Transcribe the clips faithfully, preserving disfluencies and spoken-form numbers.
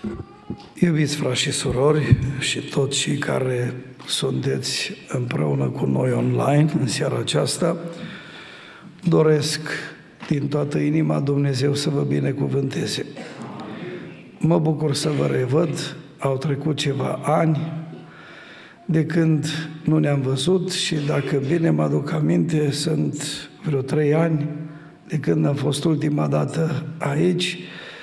Iubiți frați și surori și toți cei care sunteți împreună cu noi online în seara aceasta, doresc din toată inima Dumnezeu să vă binecuvânteze. Mă bucur să vă revăd, au trecut ceva ani de când nu ne-am văzut și dacă bine mă aduc aminte, sunt vreo trei ani de când am fost ultima dată aici.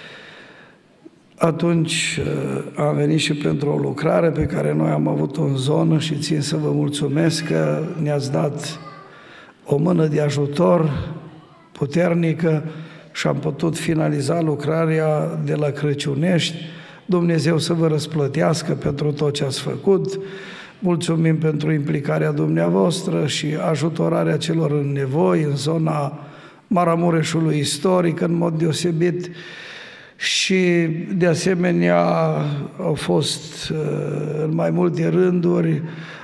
Atunci am venit și pentru o lucrare pe care noi am avut-o în zonă și țin să vă mulțumesc că ne-ați dat o mână de ajutor puternică și am putut finaliza lucrarea de la Crăciunești. Dumnezeu să vă răsplătească pentru tot ce ați făcut. Mulțumim pentru implicarea dumneavoastră și ajutorarea celor în nevoi în zona Maramureșului istoric, în mod deosebit. Și de asemenea au fost în mai multe rânduri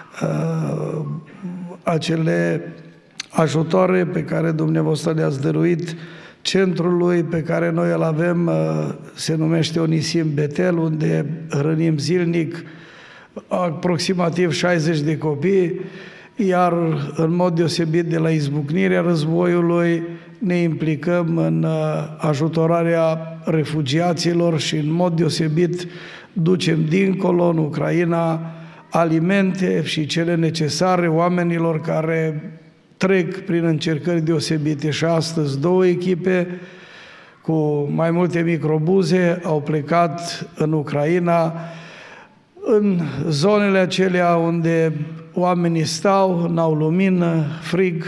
acele ajutoare pe care dumneavoastră le-ați dăruit centrului pe care noi îl avem, se numește Onisim Betel, unde hrănim zilnic aproximativ șaizeci de copii, iar în mod deosebit de la izbucnirea războiului ne implicăm în ajutorarea refugiaților și în mod deosebit ducem dincolo în Ucraina alimente și cele necesare oamenilor care trec prin încercări deosebite. Și astăzi două echipe cu mai multe microbuze au plecat în Ucraina, în zonele acelea unde oamenii stau, n-au lumină, frig,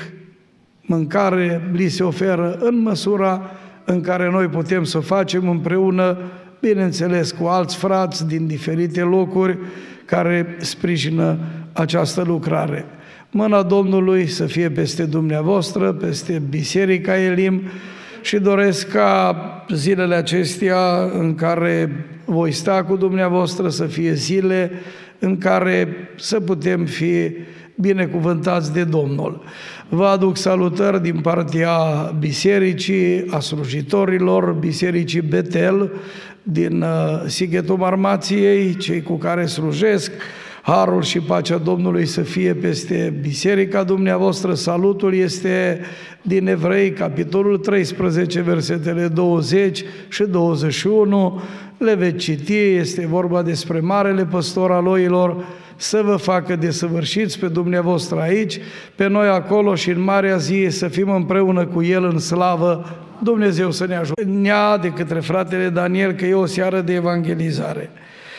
mâncare, li se oferă în măsura în care noi putem să o facem împreună, bineînțeles cu alți frați din diferite locuri care sprijină această lucrare. Mâna Domnului să fie peste dumneavoastră, peste Biserica Elim și doresc ca zilele acestea în care voi sta cu dumneavoastră să fie zile în care să putem fi binecuvântați de Domnul. Vă aduc salutări din partea bisericii, a slujitorilor Bisericii Betel din Sighetul Marmației, cei cu care slujesc. Harul și pacea Domnului să fie peste biserica dumneavoastră. Salutul este din Evrei, capitolul treisprezece, versetele douăzeci și douăzeci și unu. Le veți citi, este vorba despre marele păstor al oilor, să vă facă desăvârșiți pe dumneavoastră aici, pe noi acolo și în marea zi să fim împreună cu El în slavă. Dumnezeu să ne ajute. Nea de către fratele Daniel că e o seară de evangelizare.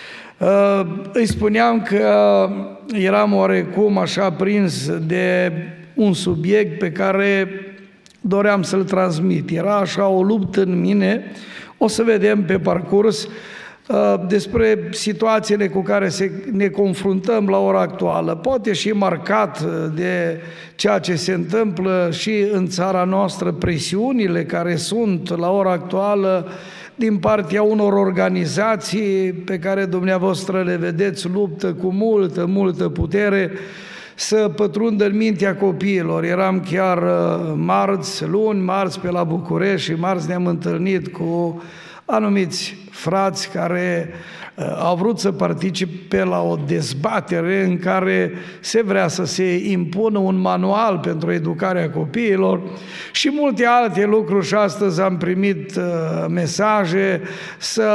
Uh, îi spuneam că eram oarecum așa prins de un subiect pe care doream să-l transmit. Era așa o luptă în mine, o să vedem pe parcurs uh, despre situațiile cu care se, ne confruntăm la ora actuală. Poate și marcat de ceea ce se întâmplă și în țara noastră, presiunile care sunt la ora actuală din partea unor organizații pe care dumneavoastră le vedeți luptă cu multă, multă putere să pătrundă în mintea copiilor. Eram chiar marți, luni, marți pe la București și marți ne-am întâlnit cu anumiți frați care au vrut să participe la o dezbatere în care se vrea să se impună un manual pentru educarea copiilor și multe alte lucruri. Și astăzi am primit uh, mesaje să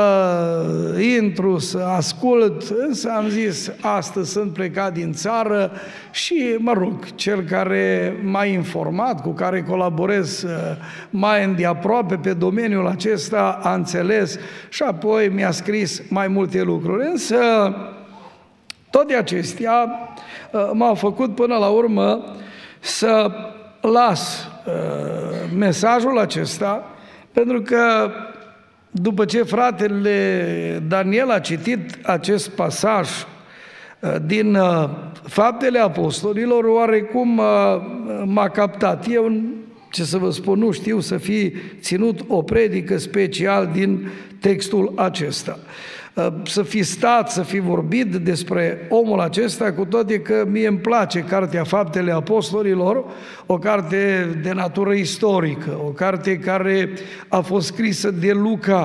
intru, să ascult, însă am zis, astăzi sunt plecat din țară și, mă rog, cel care m-a informat, cu care colaborez uh, mai îndeaproape pe domeniul acesta, a înțeles și apoi mi-a scris mai multe lucruri. Însă toate acestea m-au făcut până la urmă să las mesajul acesta, pentru că după ce fratele Daniel a citit acest pasaj din Faptele Apostolilor, oarecum m-a captat. Eu, ce să vă spun, nu știu să fi ținut o predică special din textul acesta. Să fi stat, să fi vorbit despre omul acesta, cu toate că mie îmi place Cartea Faptele Apostolilor, o carte de natură istorică, o carte care a fost scrisă de Luca,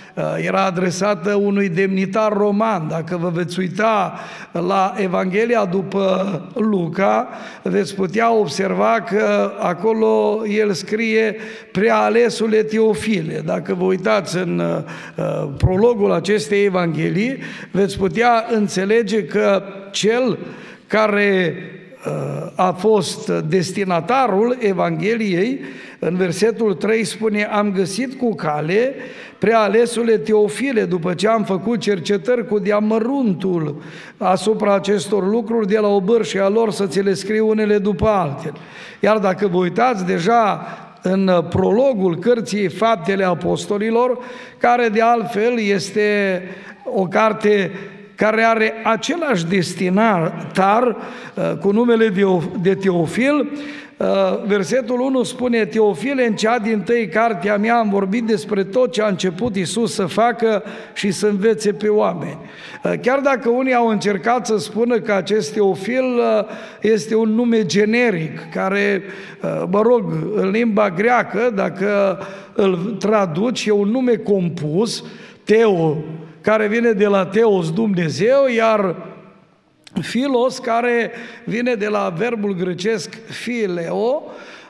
era adresată unui demnitar roman. Dacă vă veți uita la Evanghelia după Luca, veți putea observa că acolo el scrie prealesule Teofile. Dacă vă uitați în prologul acestei Evanghelii, veți putea înțelege că cel care a fost destinatarul Evangheliei, în versetul trei spune: am găsit cu cale prealesule Teofile, după ce am făcut cercetări cu deamăruntul asupra acestor lucruri, de la obârșia lor să ți le scriu unele după altele. Iar dacă vă uitați deja în prologul cărții Faptele Apostolilor, care de altfel este o carte care are același destinatar cu numele de Teofil, versetul unu spune: Teofile, în cea dintâi carte a mea am vorbit despre tot ce a început Iisus să facă și să învețe pe oameni. Chiar dacă unii au încercat să spună că acest Teofil este un nume generic, care, mă rog, în limba greacă, dacă îl traduci, e un nume compus, Teo, care vine de la Teos, Dumnezeu, iar Philos, care vine de la verbul grecesc phileo,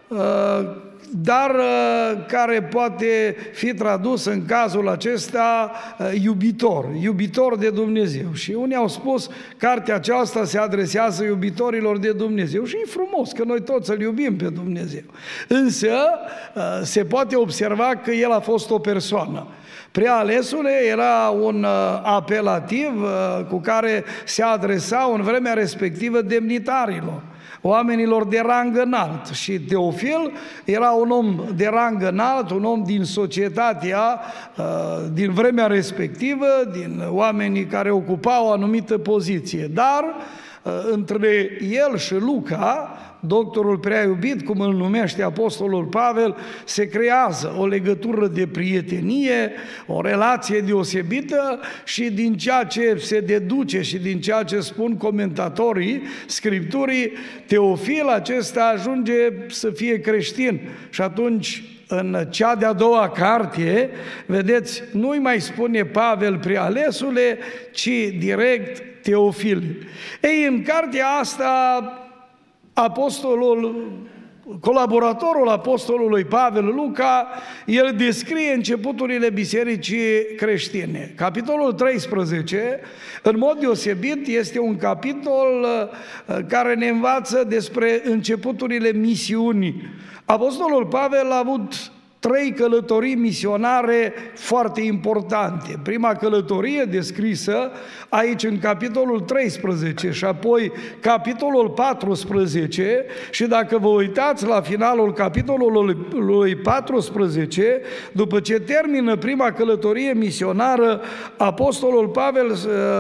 dar care poate fi tradus în cazul acesta iubitor, iubitor de Dumnezeu. Și unii au spus, cartea aceasta se adresează iubitorilor de Dumnezeu și e frumos că noi toți îl iubim pe Dumnezeu. Însă se poate observa că el a fost o persoană. Prealesule era un apelativ cu care se adresa în vremea respectivă demnitarilor, oamenilor de rang înalt. Și Teofil era un om de rang înalt, un om din societatea din vremea respectivă, din oamenii care ocupau o anumită poziție. Dar între el și Luca, doctorul prea iubit, cum îl numește apostolul Pavel, se creează o legătură de prietenie, o relație deosebită și din ceea ce se deduce și din ceea ce spun comentatorii Scripturii, Teofil acesta ajunge să fie creștin. Și atunci, în cea de-a doua carte, vedeți, nu-i mai spune Pavel prealesule, ci direct Teofil. Ei, în cartea asta, apostolul, colaboratorul apostolului Pavel, Luca, el descrie începuturile bisericii creștine. Capitolul treisprezece, în mod deosebit, este un capitol care ne învață despre începuturile misiunii. Apostolul Pavel a avut trei călătorii misionare foarte importante. Prima călătorie descrisă aici în capitolul treisprezece și apoi capitolul paisprezece, și dacă vă uitați la finalul capitolului paisprezece, după ce termină prima călătorie misionară, apostolul Pavel,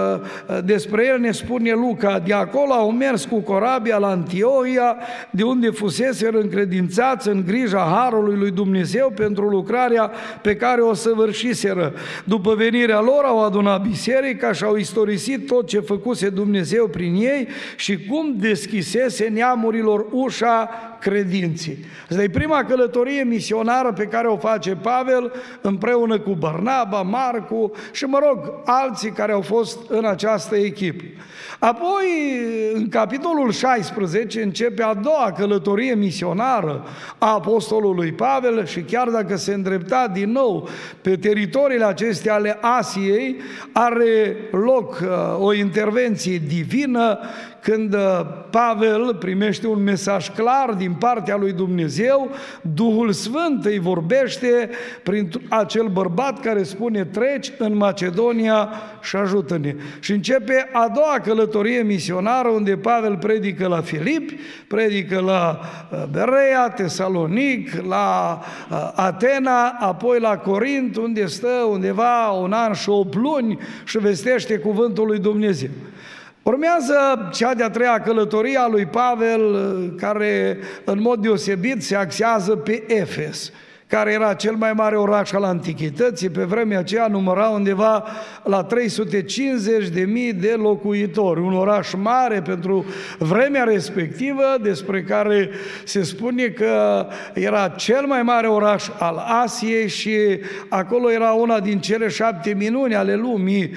despre el ne spune Luca: de acolo au mers cu corabia la Antiohia, de unde fuseseră încredințați în grija harului lui Dumnezeu pentru lucrarea pe care o săvârșiseră. După venirea lor au adunat biserica și au istorisit tot ce făcuse Dumnezeu prin ei și cum deschisese neamurilor ușa credinții. Asta e prima călătorie misionară pe care o face Pavel împreună cu Barnaba, Marcu și, mă rog, alții care au fost în această echipă. Apoi, în capitolul șaisprezece, începe a doua călătorie misionară a apostolului Pavel și chiar dacă se îndrepta din nou pe teritoriile acestea ale Asiei, are loc uh, o intervenție divină când Pavel primește un mesaj clar din partea lui Dumnezeu, Duhul Sfânt îi vorbește prin acel bărbat care spune: treci în Macedonia și ajută-ne. Și începe a doua călătorie misionară, unde Pavel predică la Filipi, predică la Berea, Tesalonic, la Atena, apoi la Corint, unde stă undeva un an și opt luni și vestește cuvântul lui Dumnezeu. Urmează cea de-a treia călătorie a lui Pavel, care în mod deosebit se axează pe Efes. care era cel mai mare oraș al antichității, pe vremea aceea număra undeva la trei sute cincizeci de mii de locuitori, un oraș mare pentru vremea respectivă, despre care se spune că era cel mai mare oraș al Asiei și acolo era una din cele șapte minuni ale lumii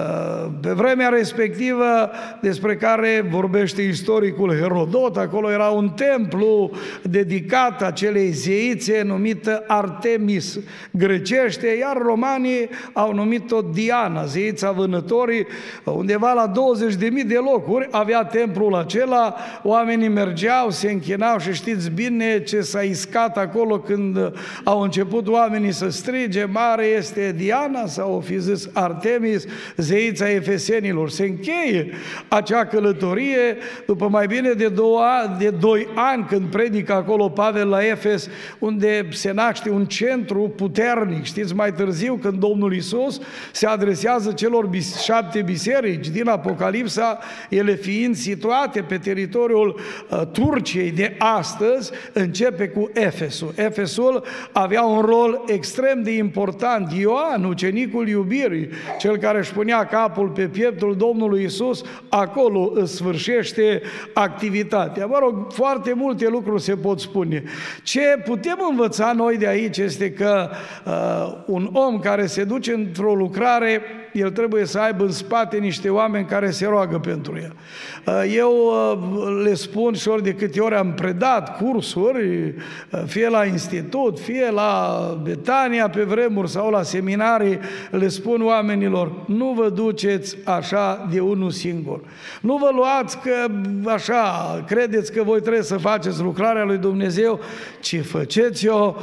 pe vremea respectivă, despre care vorbește istoricul Herodot. Acolo era un templu dedicat acelei zeițe numită Artemis grecește, iar romanii au numit-o Diana, zeița vânătorii. Undeva la douăzeci de mii de locuri avea templul acela, oamenii mergeau, se închinau și știți bine ce s-a iscat acolo când au început oamenii să strige: mare este Diana, sau o fi zis Artemis, zeița efesenilor. Se încheie acea călătorie după mai bine de, două, de doi ani, când predică acolo Pavel la Efes, unde se naște un centru puternic. Știți, mai târziu, când Domnul Iisus se adresează celor bis- șapte biserici din Apocalipsa, ele fiind situate pe teritoriul uh, Turciei de astăzi, începe cu Efesul. Efesul avea un rol extrem de important. Ioan, ucenicul iubirii, cel care își punea capul pe pieptul Domnului Iisus, acolo îți sfârșește activitatea. Mă rog, foarte multe lucruri se pot spune. Ce putem învăța noi de aici este că uh, un om care se duce într-o lucrare, el trebuie să aibă în spate niște oameni care se roagă pentru el. Uh, eu uh, le spun și ori de câte ori am predat cursuri, uh, fie la institut, fie la Betania pe vremuri sau la seminarii, le spun oamenilor: nu vă duceți așa de unul singur. Nu vă luați că așa, credeți că voi trebuie să faceți lucrarea lui Dumnezeu, ci faceți-o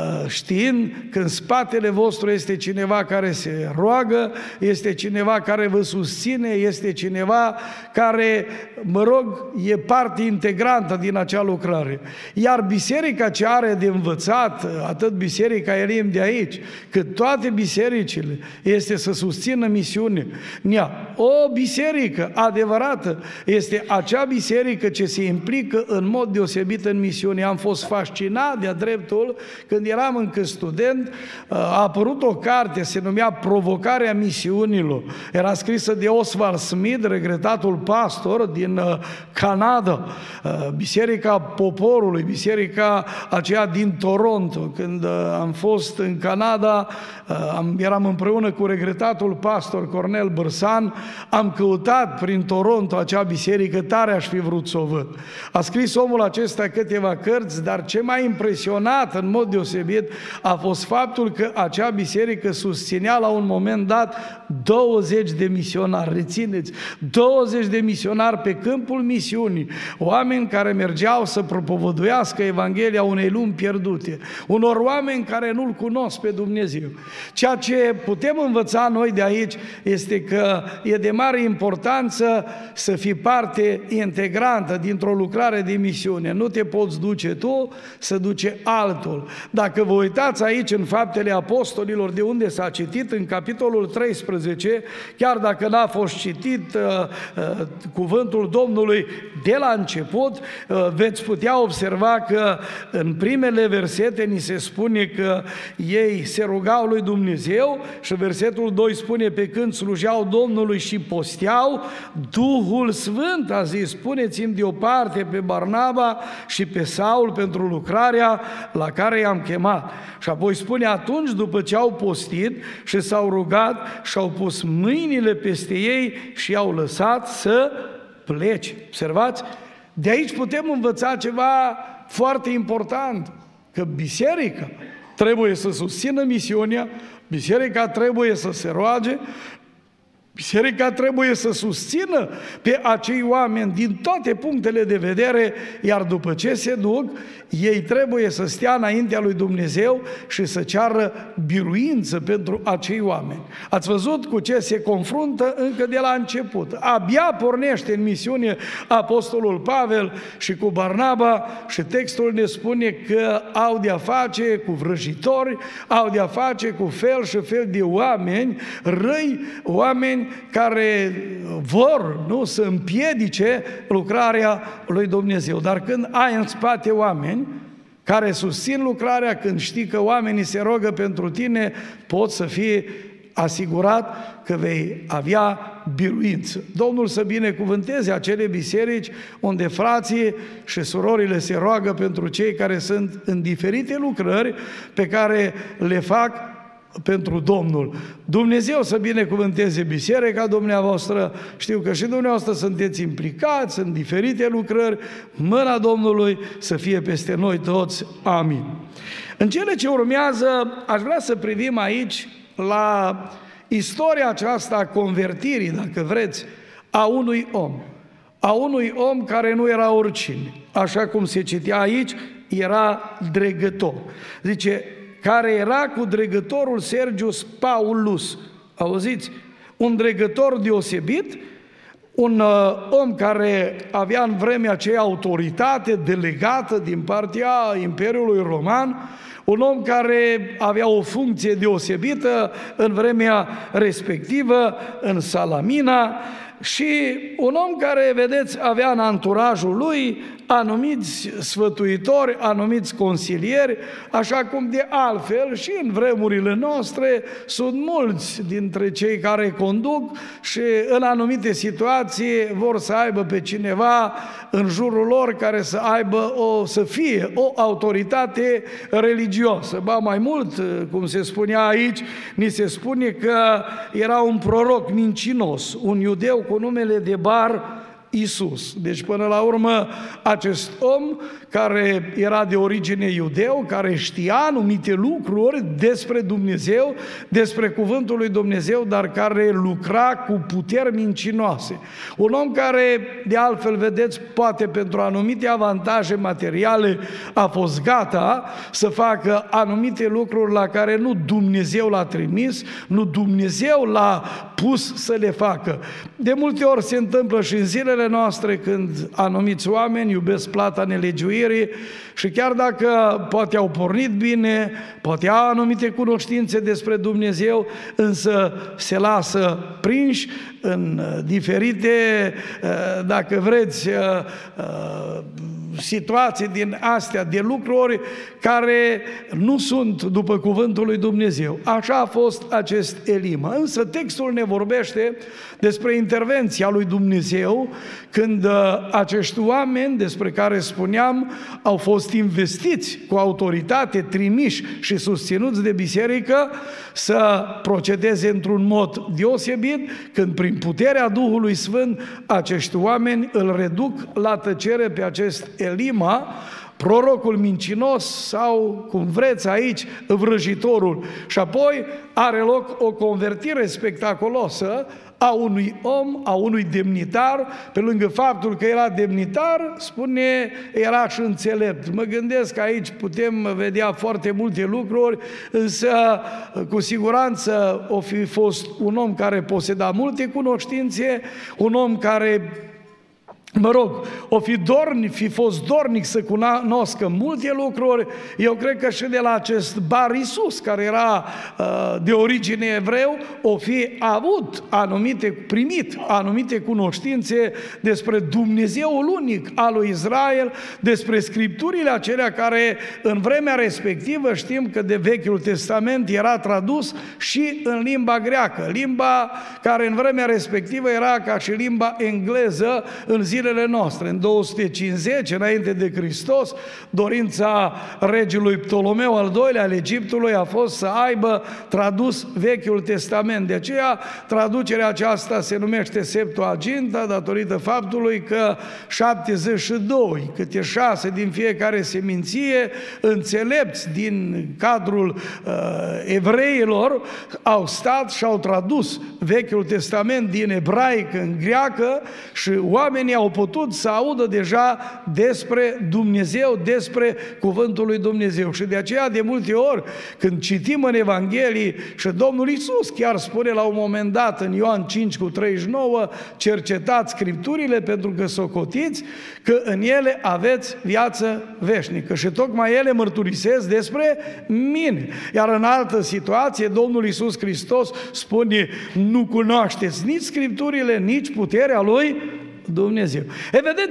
știind că în spatele vostru este cineva care se roagă, este cineva care vă susține, este cineva care, mă rog, e parte integrantă din acea lucrare. Iar biserica ce are de învățat, atât biserica Elim de aici, cât toate bisericile, este să susțină misiune. O biserică adevărată este acea biserică ce se implică în mod deosebit în misiune. Am fost fascinat de-a dreptul când eram încă student, a apărut o carte, se numea Provocarea misiunilor. Era scrisă de Oswald Smith, regretatul pastor din Canada, Biserica Poporului, biserica aceea din Toronto. Când am fost în Canada, eram împreună cu regretatul pastor Cornel Bărsan, am căutat prin Toronto acea biserică, tare aș fi vrut să o văd. A scris omul acesta câteva cărți, dar ce m-a impresionat în mod deosebit a fost faptul că acea biserică susținea la un moment dat douăzeci de misionari, rețineți, douăzeci de misionari pe câmpul misiunii, oameni care mergeau să propovăduiască Evanghelia unei lumi pierdute, unor oameni care nu-L cunosc pe Dumnezeu. Ceea ce putem învăța noi de aici este că e de mare importanță să fii parte integrantă dintr-o lucrare de misiune. Nu te poți duce tu, să duce altul. Dacă vă uitați aici în Faptele Apostolilor, de unde s-a citit în capitolul treisprezece, chiar dacă n-a fost citit uh, uh, cuvântul Domnului de la început, uh, veți putea observa că în primele versete ni se spune că ei se rugau lui Dumnezeu și versetul doi spune: pe când slujeau Domnului și posteau, Duhul Sfânt a zis: puneți-mi deoparte pe Barnaba și pe Saul pentru lucrarea la care i-am chemat. Și apoi spune: atunci, după ce au postit și s-au rugat, și-au pus mâinile peste ei și i-au lăsat să plece. Observați? De aici putem învăța ceva foarte important, că biserica trebuie să susțină misiunea, biserica trebuie să se roage, biserica trebuie să susțină pe acei oameni din toate punctele de vedere, iar după ce se duc, ei trebuie să stea înaintea lui Dumnezeu și să ceară biruință pentru acei oameni. Ați văzut cu ce se confruntă încă de la început. Abia pornește în misiune apostolul Pavel și cu Barnaba și textul ne spune că au de-a face cu vrăjitori, au de-a face cu fel și fel de oameni răi, oameni care vor, nu, să împiedice lucrarea lui Dumnezeu. Dar când ai în spate oameni care susțin lucrarea, când știi că oamenii se rogă pentru tine, poți să fii asigurat că vei avea biruință. Domnul să binecuvânteze acele biserici unde frații și surorile se roagă pentru cei care sunt în diferite lucrări pe care le fac pentru Domnul. Dumnezeu să binecuvânteze biserica dumneavoastră. Știu că și dumneavoastră sunteți implicați în diferite lucrări. Mâna Domnului să fie peste noi toți. Amin. În cele ce urmează, aș vrea să privim aici la istoria aceasta a convertirii, dacă vreți, a unui om. A unui om care nu era oricine. Așa cum se citea aici, era dregător. Zice, care era cu dregătorul Sergius Paulus. Auziți? Un dregător deosebit, un uh, om care avea în vremea aceea autoritate delegată din partea Imperiului Roman, un om care avea o funcție deosebită în vremea respectivă, în Salamina, și un om care, vedeți, avea în anturajul lui anumiți sfătuitori, anumiți consilieri, așa cum de altfel și în vremurile noastre sunt mulți dintre cei care conduc și în anumite situații vor să aibă pe cineva în jurul lor care să aibă o, să fie o autoritate religioasă. Ba mai mult, cum se spunea aici, ni se spune că era un proroc mincinos, un iudeu cu numele de Bar Isus. Deci până la urmă acest om care era de origine iudeu, care știa anumite lucruri despre Dumnezeu, despre cuvântul lui Dumnezeu, dar care lucra cu puteri mincinoase. Un om care, de altfel, vedeți, poate pentru anumite avantaje materiale a fost gata să facă anumite lucruri la care nu Dumnezeu l-a trimis, nu Dumnezeu l-a pus să le facă. De multe ori se întâmplă și în zilele noastre când anumiți oameni iubesc plata nelegiuirii și chiar dacă poate au pornit bine, poate au anumite cunoștințe despre Dumnezeu, însă se lasă prinși în diferite, dacă vreți, situații din astea, de lucruri care nu sunt după cuvântul lui Dumnezeu. Așa a fost acest Elima. Însă textul ne vorbește despre intervenția lui Dumnezeu când acești oameni despre care spuneam au fost investiți cu autoritate, trimiși și susținuți de biserică să procedeze într-un mod deosebit, când prin puterea Duhului Sfânt acești oameni îl reduc la tăcere pe acest Elima, prorocul mincinos sau, cum vreți aici, vrăjitorul. Și apoi are loc o convertire spectaculoasă a unui om, a unui demnitar, pe lângă faptul că era demnitar, spune, era și înțelept. Mă gândesc că aici putem vedea foarte multe lucruri, însă cu siguranță o fi fost un om care poseda multe cunoștințe, un om care, mă rog, o fi dornic, fi fost dornic să cunoască multe lucruri. Eu cred că și de la acest Bar Isus, care era uh, de origine evreu, o fi avut anumite, primit anumite cunoștințe despre Dumnezeul unic al lui Israel, despre Scripturile acelea care în vremea respectivă știm că de Vechiul Testament era tradus și în limba greacă, limba care în vremea respectivă era ca și limba engleză în zi noastre. În două sute cincizeci, înainte de Hristos, dorința regelui Ptolomeu al doilea al Egiptului a fost să aibă tradus Vechiul Testament. De aceea, traducerea aceasta se numește Septuaginta, datorită faptului că șaptezeci și doi, câte șase din fiecare seminție, înțelepți din cadrul uh, evreilor, au stat și au tradus Vechiul Testament din ebraică în greacă și oamenii au putut să audă deja despre Dumnezeu, despre cuvântul lui Dumnezeu. Și de aceea, de multe ori, când citim în Evanghelii, și Domnul Iisus chiar spune la un moment dat, în Ioan cinci cu treizeci și nouă, cercetați Scripturile pentru că socotiți că în ele aveți viață veșnică. Și tocmai ele mărturisesc despre mine. Iar în altă situație, Domnul Iisus Hristos spune, nu cunoașteți nici Scripturile, nici puterea lui Dumnezeu. E, vedeți,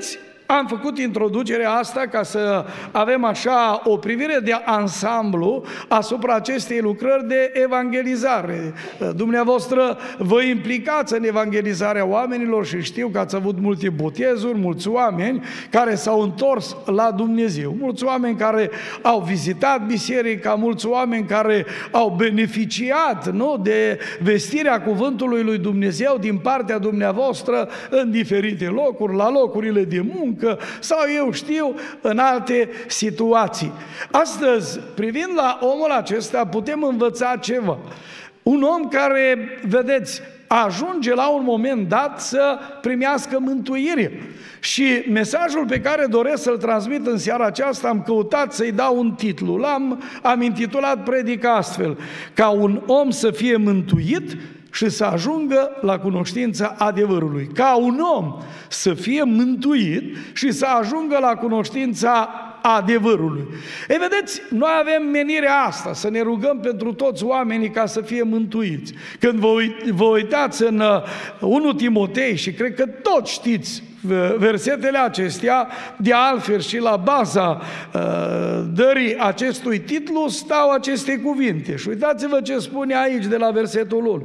Am făcut introducerea asta ca să avem așa o privire de ansamblu asupra acestei lucrări de evangelizare. Dumneavoastră vă implicați în evangelizarea oamenilor și știu că ați avut multe botezuri, mulți oameni care s-au întors la Dumnezeu, mulți oameni care au vizitat biserica, mulți oameni care au beneficiat, nu, de vestirea cuvântului lui Dumnezeu din partea dumneavoastră în diferite locuri, la locurile de muncă sau eu știu, în alte situații. Astăzi, privind la omul acesta, putem învăța ceva. Un om care, vedeți, ajunge la un moment dat să primească mântuire. Și mesajul pe care doresc să-l transmit în seara aceasta, am căutat să-i dau un titlu. L-am am intitulat predica astfel: ca un om să fie mântuit și să ajungă la cunoștința adevărului. Ca un om să fie mântuit și să ajungă la cunoștința adevărului. Ei, vedeți, noi avem menirea asta, să ne rugăm pentru toți oamenii ca să fie mântuiți. Când vă, uit, vă uitați în unu Timotei, și cred că toți știți versetele acestea, de altfel și la baza uh, dării acestui titlu stau aceste cuvinte. Și uitați-vă ce spune aici de la versetul unu.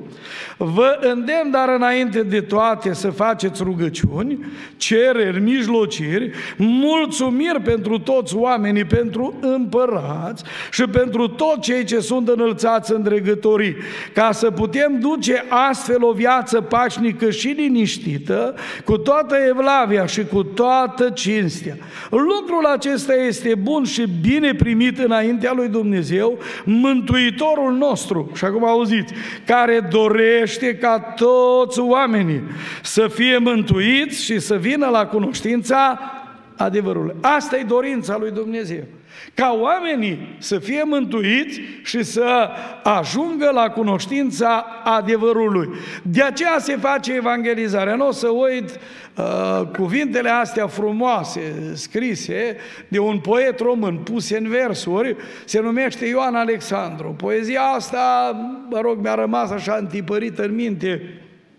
Vă îndemn dar înainte de toate să faceți rugăciuni, cereri, mijlociri, mulțumiri pentru toți oamenii, pentru împărați și pentru toți cei ce sunt înălțați în dregătorii, ca să putem duce astfel o viață pașnică și liniștită, cu toată evlavia și cu toată cinstea. Lucrul acesta este bun și bine primit înaintea lui Dumnezeu, Mântuitorul nostru, și acum auziți, care dorește ca toți oamenii să fie mântuiți și să vină la cunoștința adevărului. Asta e dorința lui Dumnezeu. Ca oamenii să fie mântuiți și să ajungă la cunoștința adevărului. De aceea se face evangelizarea. Nu o să uit uh, cuvintele astea frumoase, scrise de un poet român, puse în versuri, se numește Ioan Alexandru. Poezia asta, mă rog, mi-a rămas așa întipărită în minte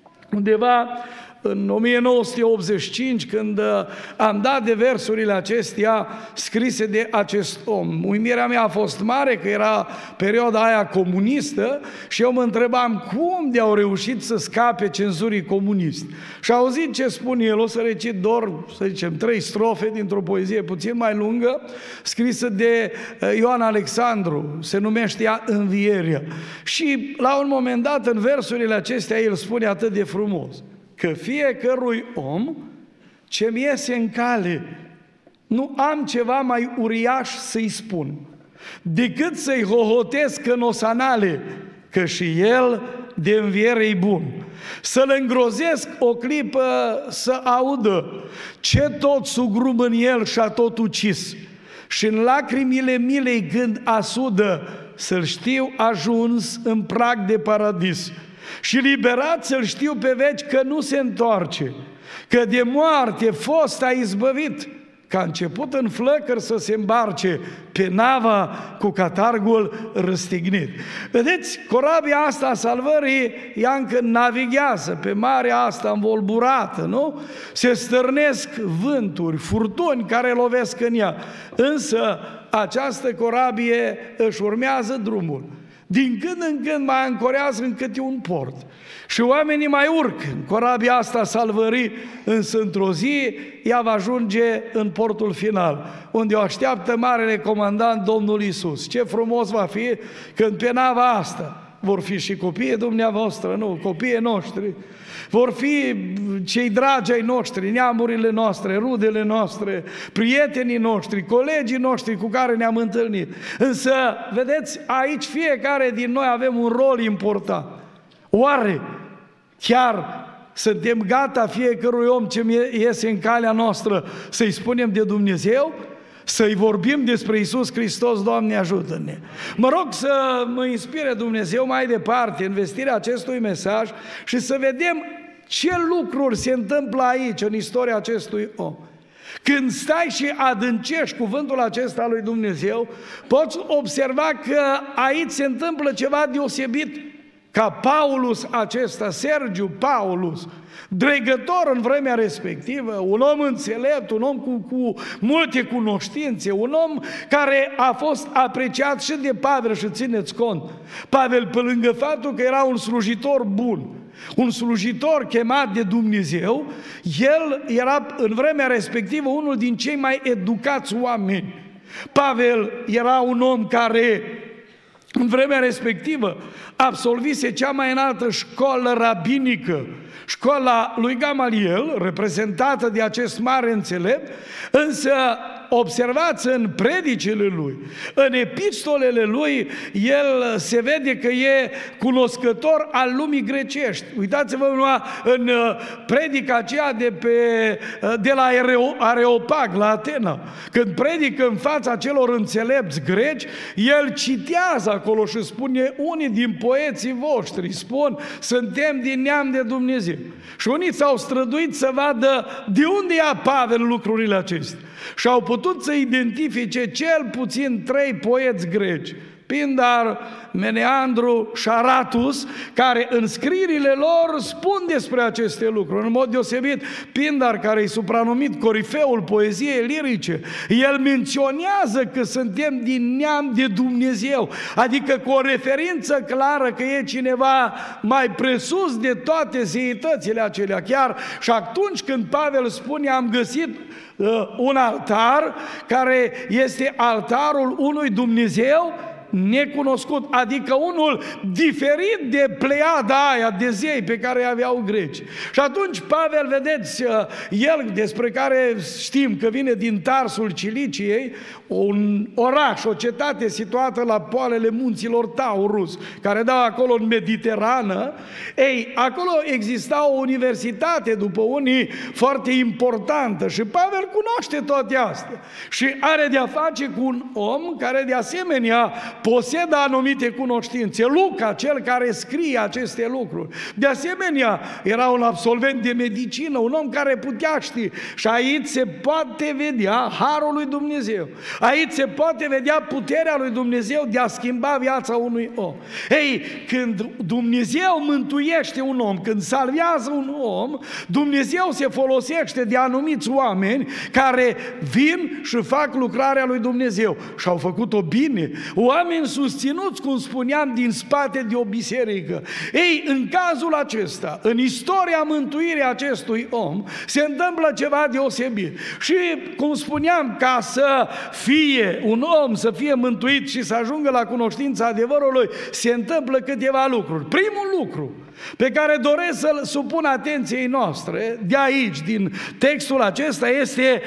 undeva în o mie nouă sute optzeci și cinci, când am dat de versurile acestea scrise de acest om. Uimirea mea a fost mare, că era perioada aia comunistă și eu mă întrebam cum de-au reușit să scape cenzurii comuniste. Și auzit ce spune el, o să recit doar, să zicem, trei strofe dintr-o poezie puțin mai lungă, scrisă de Ioan Alexandru, se numește ea Învierea. Și la un moment dat, în versurile acestea, el spune atât de frumos: că fiecărui om ce-mi iese în cale, nu am ceva mai uriaș să-i spun, decât să-i hohotesc în osanale, că și el de înviere-i bun. Să-l îngrozesc o clipă să audă ce tot sugrum în el și-a tot ucis, și în lacrimile milei gând asudă, să-l știu ajuns în prag de paradis. Și liberat să-l știu pe veci că nu se întoarce, că de moarte fost a izbăvit, că a început în flăcări să se îmbarce pe nava cu catargul răstignit. Vedeți, corabia asta a salvării, ea încă navighează pe marea asta învolburată, nu? Se stârnesc vânturi, furtuni care lovesc în ea, însă această corabie își urmează drumul. Din când în când mai ancorează în câte un port și oamenii mai urcă în corabia asta salvării, însă într-o zi ea va ajunge în portul final, unde o așteaptă marele comandant Domnul Iisus. Ce frumos va fi când pe nava asta vor fi și copiii dumneavoastră, nu, copiii noștri, vor fi cei dragi ai noștri, neamurile noastre, rudele noastre, prietenii noștri, colegii noștri cu care ne-am întâlnit. Însă, vedeți, aici fiecare din noi avem un rol important. Oare chiar suntem gata fiecărui om ce iese în calea noastră să-i spunem de Dumnezeu? Să-i vorbim despre Iisus Hristos? Doamne, ajută-ne! Mă rog să mă inspire Dumnezeu mai departe în vestirea acestui mesaj și să vedem ce lucruri se întâmplă aici, în istoria acestui om. Când stai și adâncești cuvântul acesta lui Dumnezeu, poți observa că aici se întâmplă ceva deosebit, ca Paulus acesta, Sergiu Paulus, dregător în vremea respectivă, un om înțelept, un om cu, cu multe cunoștințe, un om care a fost apreciat și de Pavel, și țineți cont, Pavel, pe lângă faptul că era un slujitor bun, un slujitor chemat de Dumnezeu, el era în vremea respectivă unul din cei mai educați oameni. Pavel era un om care în vremea respectivă absolvise cea mai înaltă școală rabinică, școala lui Gamaliel, reprezentată de acest mare înțelept, însă observați în predicile lui, în epistolele lui, el se vede că e cunoscător al lumii grecești. Uitați-vă numai în predica aceea de, pe, de la Areopag, la Atena, când predică în fața celor înțelepți greci, el citează acolo și spune: unii din poeții voștri spun, suntem din neam de Dumnezeu. Și unii s-au străduit să vadă de unde ia Pavel lucrurile acestea. Și au putut să identifice cel puțin trei poeți greci, Pindar, Meneandru și Aratus, care în scrierile lor spun despre aceste lucruri. În mod deosebit, Pindar, care e supranumit corifeul poeziei lirice, el menționează că suntem din neam de Dumnezeu, adică cu o referință clară că e cineva mai presus de toate zeitățile acelea. Chiar și atunci când Pavel spune: am găsit uh, un altar care este altarul unui Dumnezeu necunoscut, adică unul diferit de pleiada aia de zei pe care îi aveau greci. Și atunci Pavel, vedeți, el despre care știm că vine din Tarsul Ciliciei, un oraș, o cetate situată la poalele munților Taurus, care dau acolo în Mediterană, ei, acolo exista o universitate, după unii, foarte importantă și Pavel cunoaște toate astea și are de-a face cu un om care de asemenea posedă anumite cunoștințe. Luca, cel care scrie aceste lucruri, de asemenea era un absolvent de medicină, un om care putea ști. Și aici se poate vedea harul lui Dumnezeu. Aici se poate vedea puterea lui Dumnezeu de a schimba viața unui om. Ei, când Dumnezeu mântuiește un om, când salvează un om, Dumnezeu se folosește de anumiți oameni care vin și fac lucrarea lui Dumnezeu. Și au făcut-o bine. Oameni susținuți, cum spuneam, din spate de o biserică. Ei, în cazul acesta, în istoria mântuirii acestui om, se întâmplă ceva deosebit. Și, cum spuneam, ca să fie un om, să fie mântuit și să ajungă la cunoștința adevărului, se întâmplă câteva lucruri. Primul lucru pe care doresc să-l supun atenției noastre, de aici, din textul acesta, este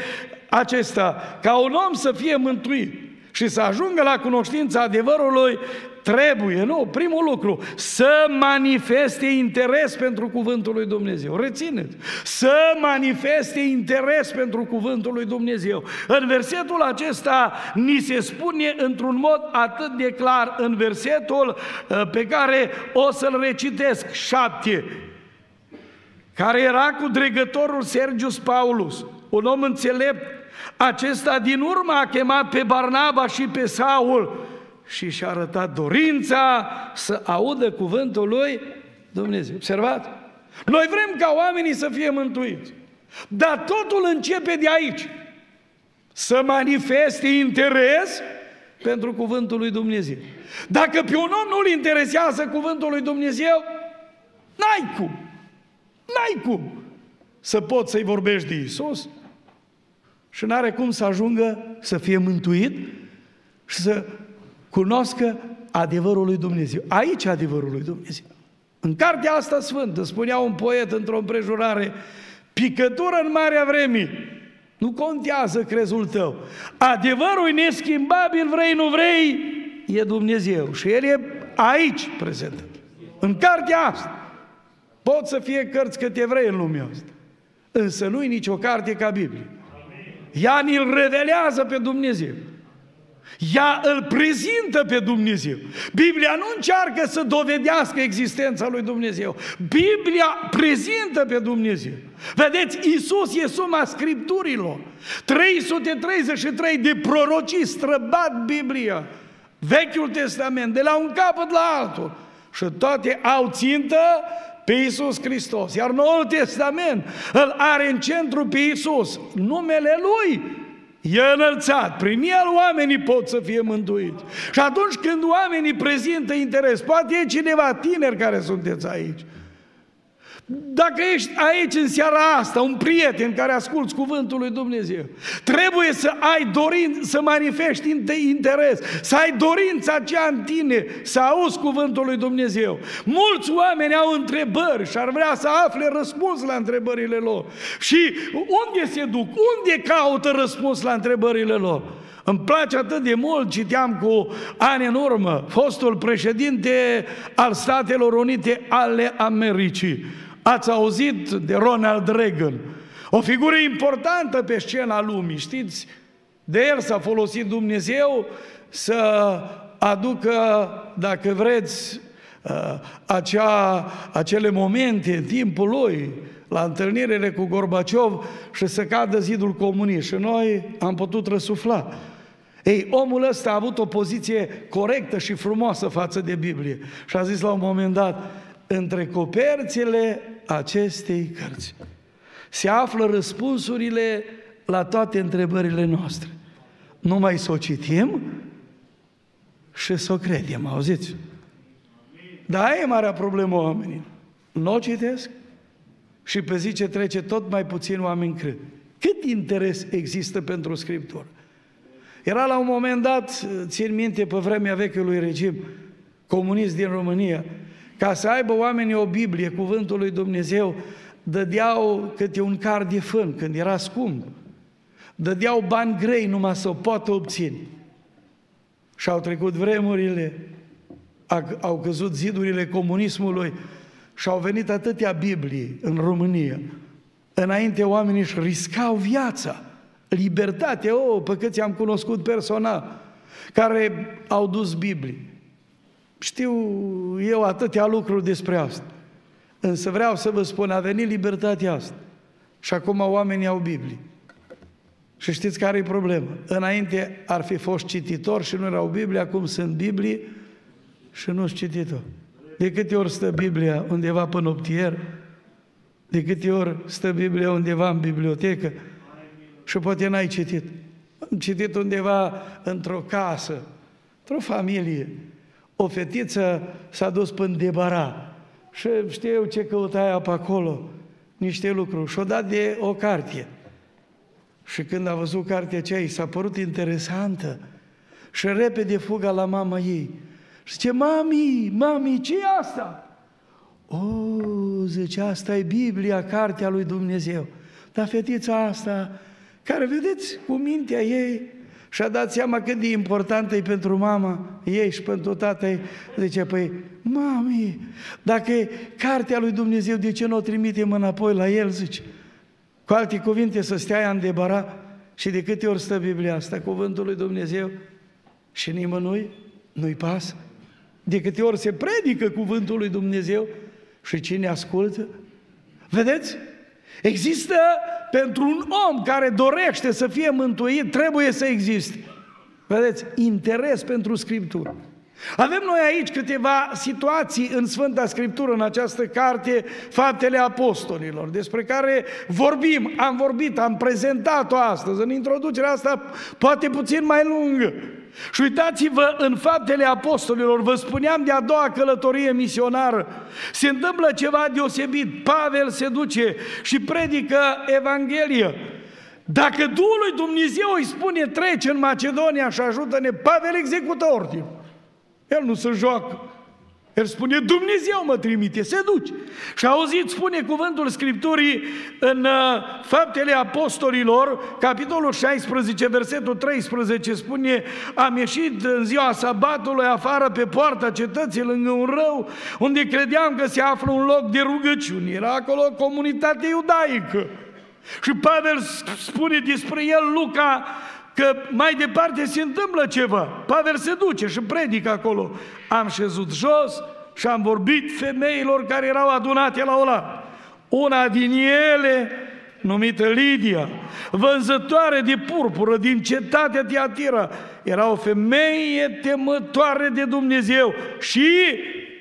acesta: ca un om să fie mântuit și să ajungă la cunoștința adevărului, trebuie, nu, primul lucru, să manifeste interes pentru cuvântul lui Dumnezeu. Rețineți, să manifeste interes pentru cuvântul lui Dumnezeu. În versetul acesta ni se spune într-un mod atât de clar, în versetul pe care o să-l recitesc, șapte, care era cu dregătorul Sergius Paulus, un om înțelept. Acesta din urmă a chemat pe Barnaba și pe Saul și și-a arătat dorința să audă cuvântul lui Dumnezeu. Observați? Noi vrem ca oamenii să fie mântuiți, dar totul începe de aici. Să manifeste interes pentru cuvântul lui Dumnezeu. Dacă pe un om nu-l interesează cuvântul lui Dumnezeu, n-ai cum, n-ai cum să poți să-i vorbești de Iisus și n-are cum să ajungă să fie mântuit și să cunoască adevărul lui Dumnezeu. Aici adevărul lui Dumnezeu. În cartea asta sfântă, spunea un poet într-o împrejurare: picătură în marea vremii, nu contează crezul tău. Adevărul e neschimbabil, vrei, nu vrei, e Dumnezeu. Și El e aici prezent. În cartea asta. Pot să fie cărți câte vrei în lumea asta, însă nu-i nicio carte ca Biblie. Ea ni-l revelează pe Dumnezeu. Ea îl prezintă pe Dumnezeu. Biblia nu încearcă să dovedească existența lui Dumnezeu. Biblia prezintă pe Dumnezeu. Vedeți, Iisus e suma Scripturilor. trei sute treizeci și trei de prorocii străbat Biblia, Vechiul Testament, de la un capăt la altul. Și toate au țintă pe Iisus Hristos. Iar Noul Testament îl are în centru pe Iisus. Numele Lui e înălțat. Prin El oamenii pot să fie mântuiți. Și atunci când oamenii prezintă interes, poate e cineva tineri care sunteți aici. Dacă ești aici în seara asta, un prieten care asculți cuvântul lui Dumnezeu, trebuie să ai dorință, să manifesti interes, să ai dorința aceea în tine, să auzi cuvântul lui Dumnezeu. Mulți oameni au întrebări și ar vrea să afle răspuns la întrebările lor. Și unde se duc? Unde caută răspuns la întrebările lor? Îmi place atât de mult, citeam cu ani în urmă, fostul președinte al Statelor Unite ale Americii. Ați auzit de Ronald Reagan, o figură importantă pe scena lumii, știți? De el s-a folosit Dumnezeu să aducă, dacă vreți, acea, acele momente în timpul lui, la întâlnirile cu Gorbaciov și să cadă zidul comunist. Și noi am putut răsufla. Ei, omul ăsta a avut o poziție corectă și frumoasă față de Biblie. Și a zis la un moment dat, între coperțile acestei cărți se află răspunsurile la toate întrebările noastre. Numai să o citim și să o credem, auziți? Dar e marea problemă oamenii. Nu o citesc și pe zi ce trece tot mai puțin oameni cred. Cât interes există pentru Scriptură? Era la un moment dat, țin minte, pe vremea vechiului regim comunist din România, ca să aibă oamenii o Biblie, cuvântul lui Dumnezeu, dădeau câte un car de fân, când era scump. Dădeau bani grei numai să o poată obține. Și au trecut vremurile, au căzut zidurile comunismului și au venit atâtea Biblii în România. Înainte oamenii își riscau viața, libertate, oh, pe câți am cunoscut personal, care au dus Biblii. Știu eu atâtea lucruri despre asta. Însă vreau să vă spun, a venit libertatea asta. Și acum oamenii au Biblie. Și știți care e problema? Înainte ar fi fost cititori și nu erau Biblie, acum sunt Biblie și nu sunt cititori. De câte ori stă Biblia undeva pe noptier? De câte ori stă Biblia undeva în bibliotecă? Și poate n-ai citit. Am citit undeva într-o casă, într-o familie. O fetiță s-a dus până Debara și știu eu ce căuta aia pe acolo, niște lucruri. Și-o dat de o carte. Și când a văzut cartea aceea, i s-a părut interesantă și repede fuga la mama ei. Și zice, mami, mami, ce e asta? O, zice, asta e Biblia, cartea lui Dumnezeu. Dar fetița asta, care vedeți cu mintea ei, și-a dat seama cât de importantă e pentru mama ei și pentru tata ei. Zice, păi, mami, dacă e cartea lui Dumnezeu, de ce nu o trimitem înapoi la el, zice? Cu alte cuvinte, să stea ea în Debara. Și de câte ori stă Biblia asta, cuvântul lui Dumnezeu, și nimănui nu-i pasă. De câte ori se predică cuvântul lui Dumnezeu și cine ascultă? Vedeți? Există, pentru un om care dorește să fie mântuit, trebuie să existe. Vedeți? Interes pentru Scriptură. Avem noi aici câteva situații în Sfânta Scriptură, în această carte, Faptele Apostolilor, despre care vorbim, am vorbit, am prezentat-o astăzi, în introducerea asta poate puțin mai lungă. Și uitați-vă, în Faptele Apostolilor, vă spuneam de a doua călătorie misionară, se întâmplă ceva deosebit. Pavel se duce și predică Evanghelia. Dacă Duhul lui Dumnezeu îi spune trece în Macedonia și ajută-ne, Pavel execută ordinul. El nu se joacă. El spune, Dumnezeu mă trimite, se duce. Și auziți, spune cuvântul Scripturii în uh, Faptele Apostolilor, capitolul șaisprezece, versetul treisprezece, spune, am ieșit în ziua sabatului afară pe poarta cetății, lângă un râu, unde credeam că se află un loc de rugăciuni. Era acolo o comunitate iudaică. Și Pavel spune despre el, Luca, că mai departe se întâmplă ceva. Pavel se duce și predică acolo. Am șezut jos și am vorbit femeilor care erau adunate la oaltă. Una din ele, numită Lidia, vânzătoare de purpură din cetatea Tiatira, era o femeie temătoare de Dumnezeu și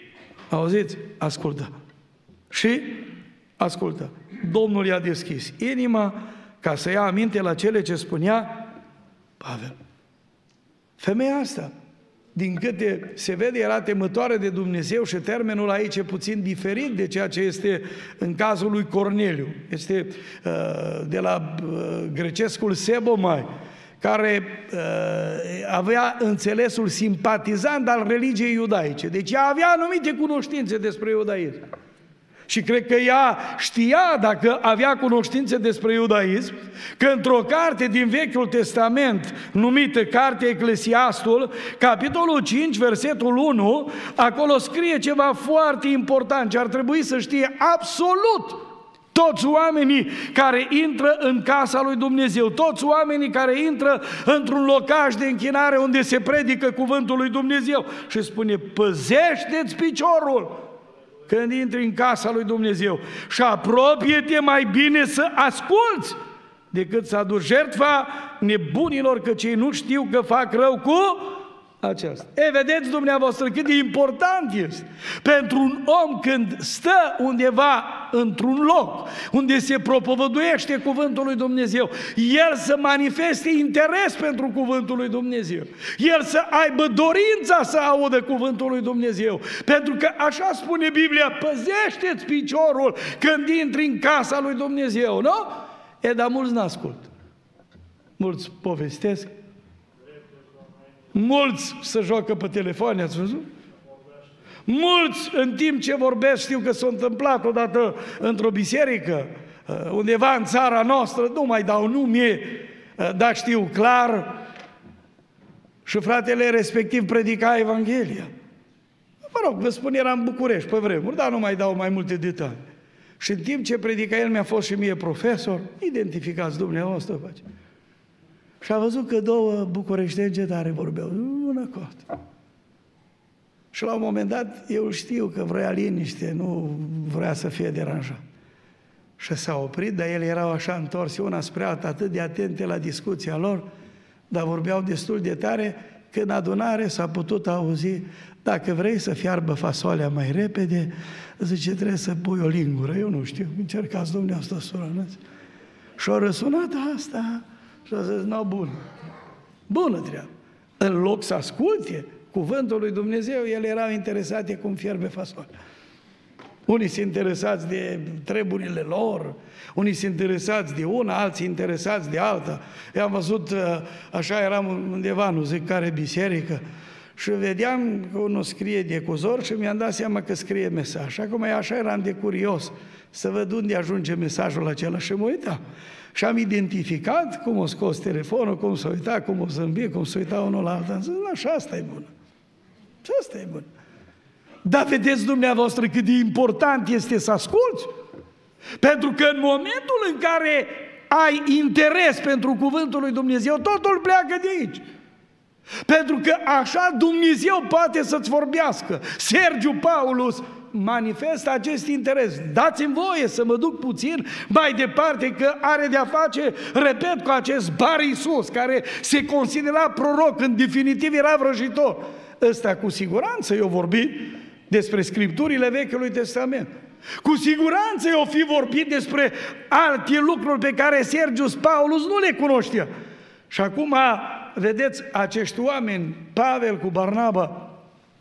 Auziți? Ascultă. Și ascultă. Domnul i-a deschis inima ca să ia aminte la cele ce spunea Pavel. Femeia asta, din câte se vede, era temătoare de Dumnezeu și termenul aici e puțin diferit de ceea ce este în cazul lui Corneliu. Este uh, de la uh, grecescul sebomai, care uh, avea înțelesul simpatizant al religiei iudaice. Deci ea avea anumite cunoștințe despre iudaism. Și cred că ea știa, dacă avea cunoștințe despre iudaism, că într-o carte din Vechiul Testament, numită Cartea Eclesiastul, capitolul cinci, versetul unu, acolo scrie ceva foarte important, ce ar trebui să știe absolut toți oamenii care intră în casa lui Dumnezeu, toți oamenii care intră într-un locaș de închinare unde se predică cuvântul lui Dumnezeu. Și spune, păzește-ți piciorul când intri în casa lui Dumnezeu și apropie-te mai bine să asculți decât să aduci jertfa nebunilor, că cei nu știu că fac rău cu aceasta. E, vedeți dumneavoastră cât de important este pentru un om când stă undeva într-un loc unde se propovăduiește cuvântul lui Dumnezeu, el să manifeste interes pentru cuvântul lui Dumnezeu, el să aibă dorința să audă cuvântul lui Dumnezeu, pentru că așa spune Biblia, păzește-ți piciorul când intri în casa lui Dumnezeu, nu? E, dar mulți n-ascult. Mulți povestesc, mulți se joacă pe telefoane, ați văzut? Mulți, în timp ce vorbesc, știu că s-a întâmplat odată într-o biserică, undeva în țara noastră, nu mai dau nume, dar știu clar, și fratele respectiv predica Evanghelia. Mă rog, vă spun, era în București pe vremuri, dar nu mai dau mai multe detalii. Și în timp ce predica el, mi-a fost și mie profesor, identificați dumneavoastră, face. Și a văzut că două bucureșteni ce tare vorbeau, una cotă. Și la un moment dat, eu știu că vrea liniște, nu vrea să fie deranjat. Și s-a oprit, dar ele erau așa întorse una spre alta, atât de atente la discuția lor, dar vorbeau destul de tare, că în adunare s-a putut auzi, dacă vrei să fiarbă fasolea mai repede, zice, trebuie să pui o lingură, eu nu știu, încercați dumneavoastră să rănați. Și-a răsunat asta, și a zis, no, bună, bună treabă. În loc să asculte cuvântul lui Dumnezeu, ele erau interesate cum fierbe fasolea. Unii sunt interesați de treburile lor, unii sunt interesați de una, alții interesați de alta. Eu am văzut, așa eram undeva, nu zic care biserică, și vedeam că unul scrie de cuzor și mi-am dat seama că scrie mesaj. Și acum așa eram de curios să văd unde ajunge mesajul acela și mă uitam. Și am identificat cum o scos telefonul, cum s-a uitat, cum o zâmbi, cum s-a uitat unul la altul. Am zis, așa, asta e bună. Și asta e bună. Dar vedeți dumneavoastră cât de important este să asculți? Pentru că în momentul în care ai interes pentru cuvântul lui Dumnezeu, totul pleacă de aici. Pentru că așa Dumnezeu poate să-ți vorbească. Sergiu Paulus manifestă acest interes. Dați-mi voie să mă duc puțin mai departe, că are de-a face, repet, cu acest Bar Iisus, care se considera proroc, în definitiv era vrăjitor. Ăsta cu siguranță eu vorbit despre Scripturile Vechiului Testament. Cu siguranță eu fi vorbit despre alte lucruri pe care Sergius Paulus nu le cunoștea. Și acum, vedeți, acești oameni, Pavel cu Barnaba,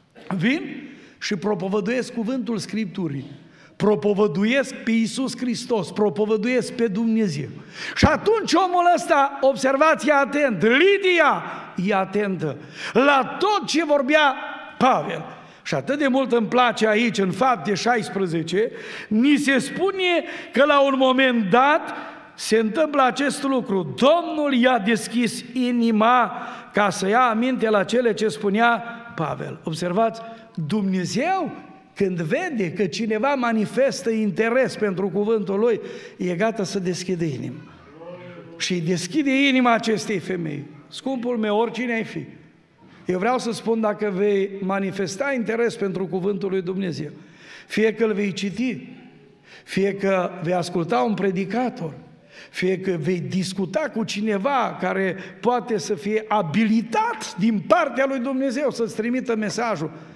vin și propovăduiesc cuvântul Scripturii. Propovăduiesc pe Iisus Hristos, propovăduiesc pe Dumnezeu. Și atunci omul ăsta, observați, e atent, Lidia e atentă la tot ce vorbea Pavel. Și atât de mult îmi place aici, în Fapte șaisprezece, ni se spune că la un moment dat se întâmplă acest lucru. Domnul i-a deschis inima ca să ia aminte la cele ce spunea Pavel. Observați, Dumnezeu, când vede că cineva manifestă interes pentru cuvântul lui, e gata să deschide inima. Și deschide inima acestei femei. Scumpul meu, oricine ai fi, eu vreau să spun, dacă vei manifesta interes pentru cuvântul lui Dumnezeu, fie că îl vei citi, fie că vei asculta un predicator, fie că vei discuta cu cineva care poate să fie abilitat din partea lui Dumnezeu să-ți trimită mesajul,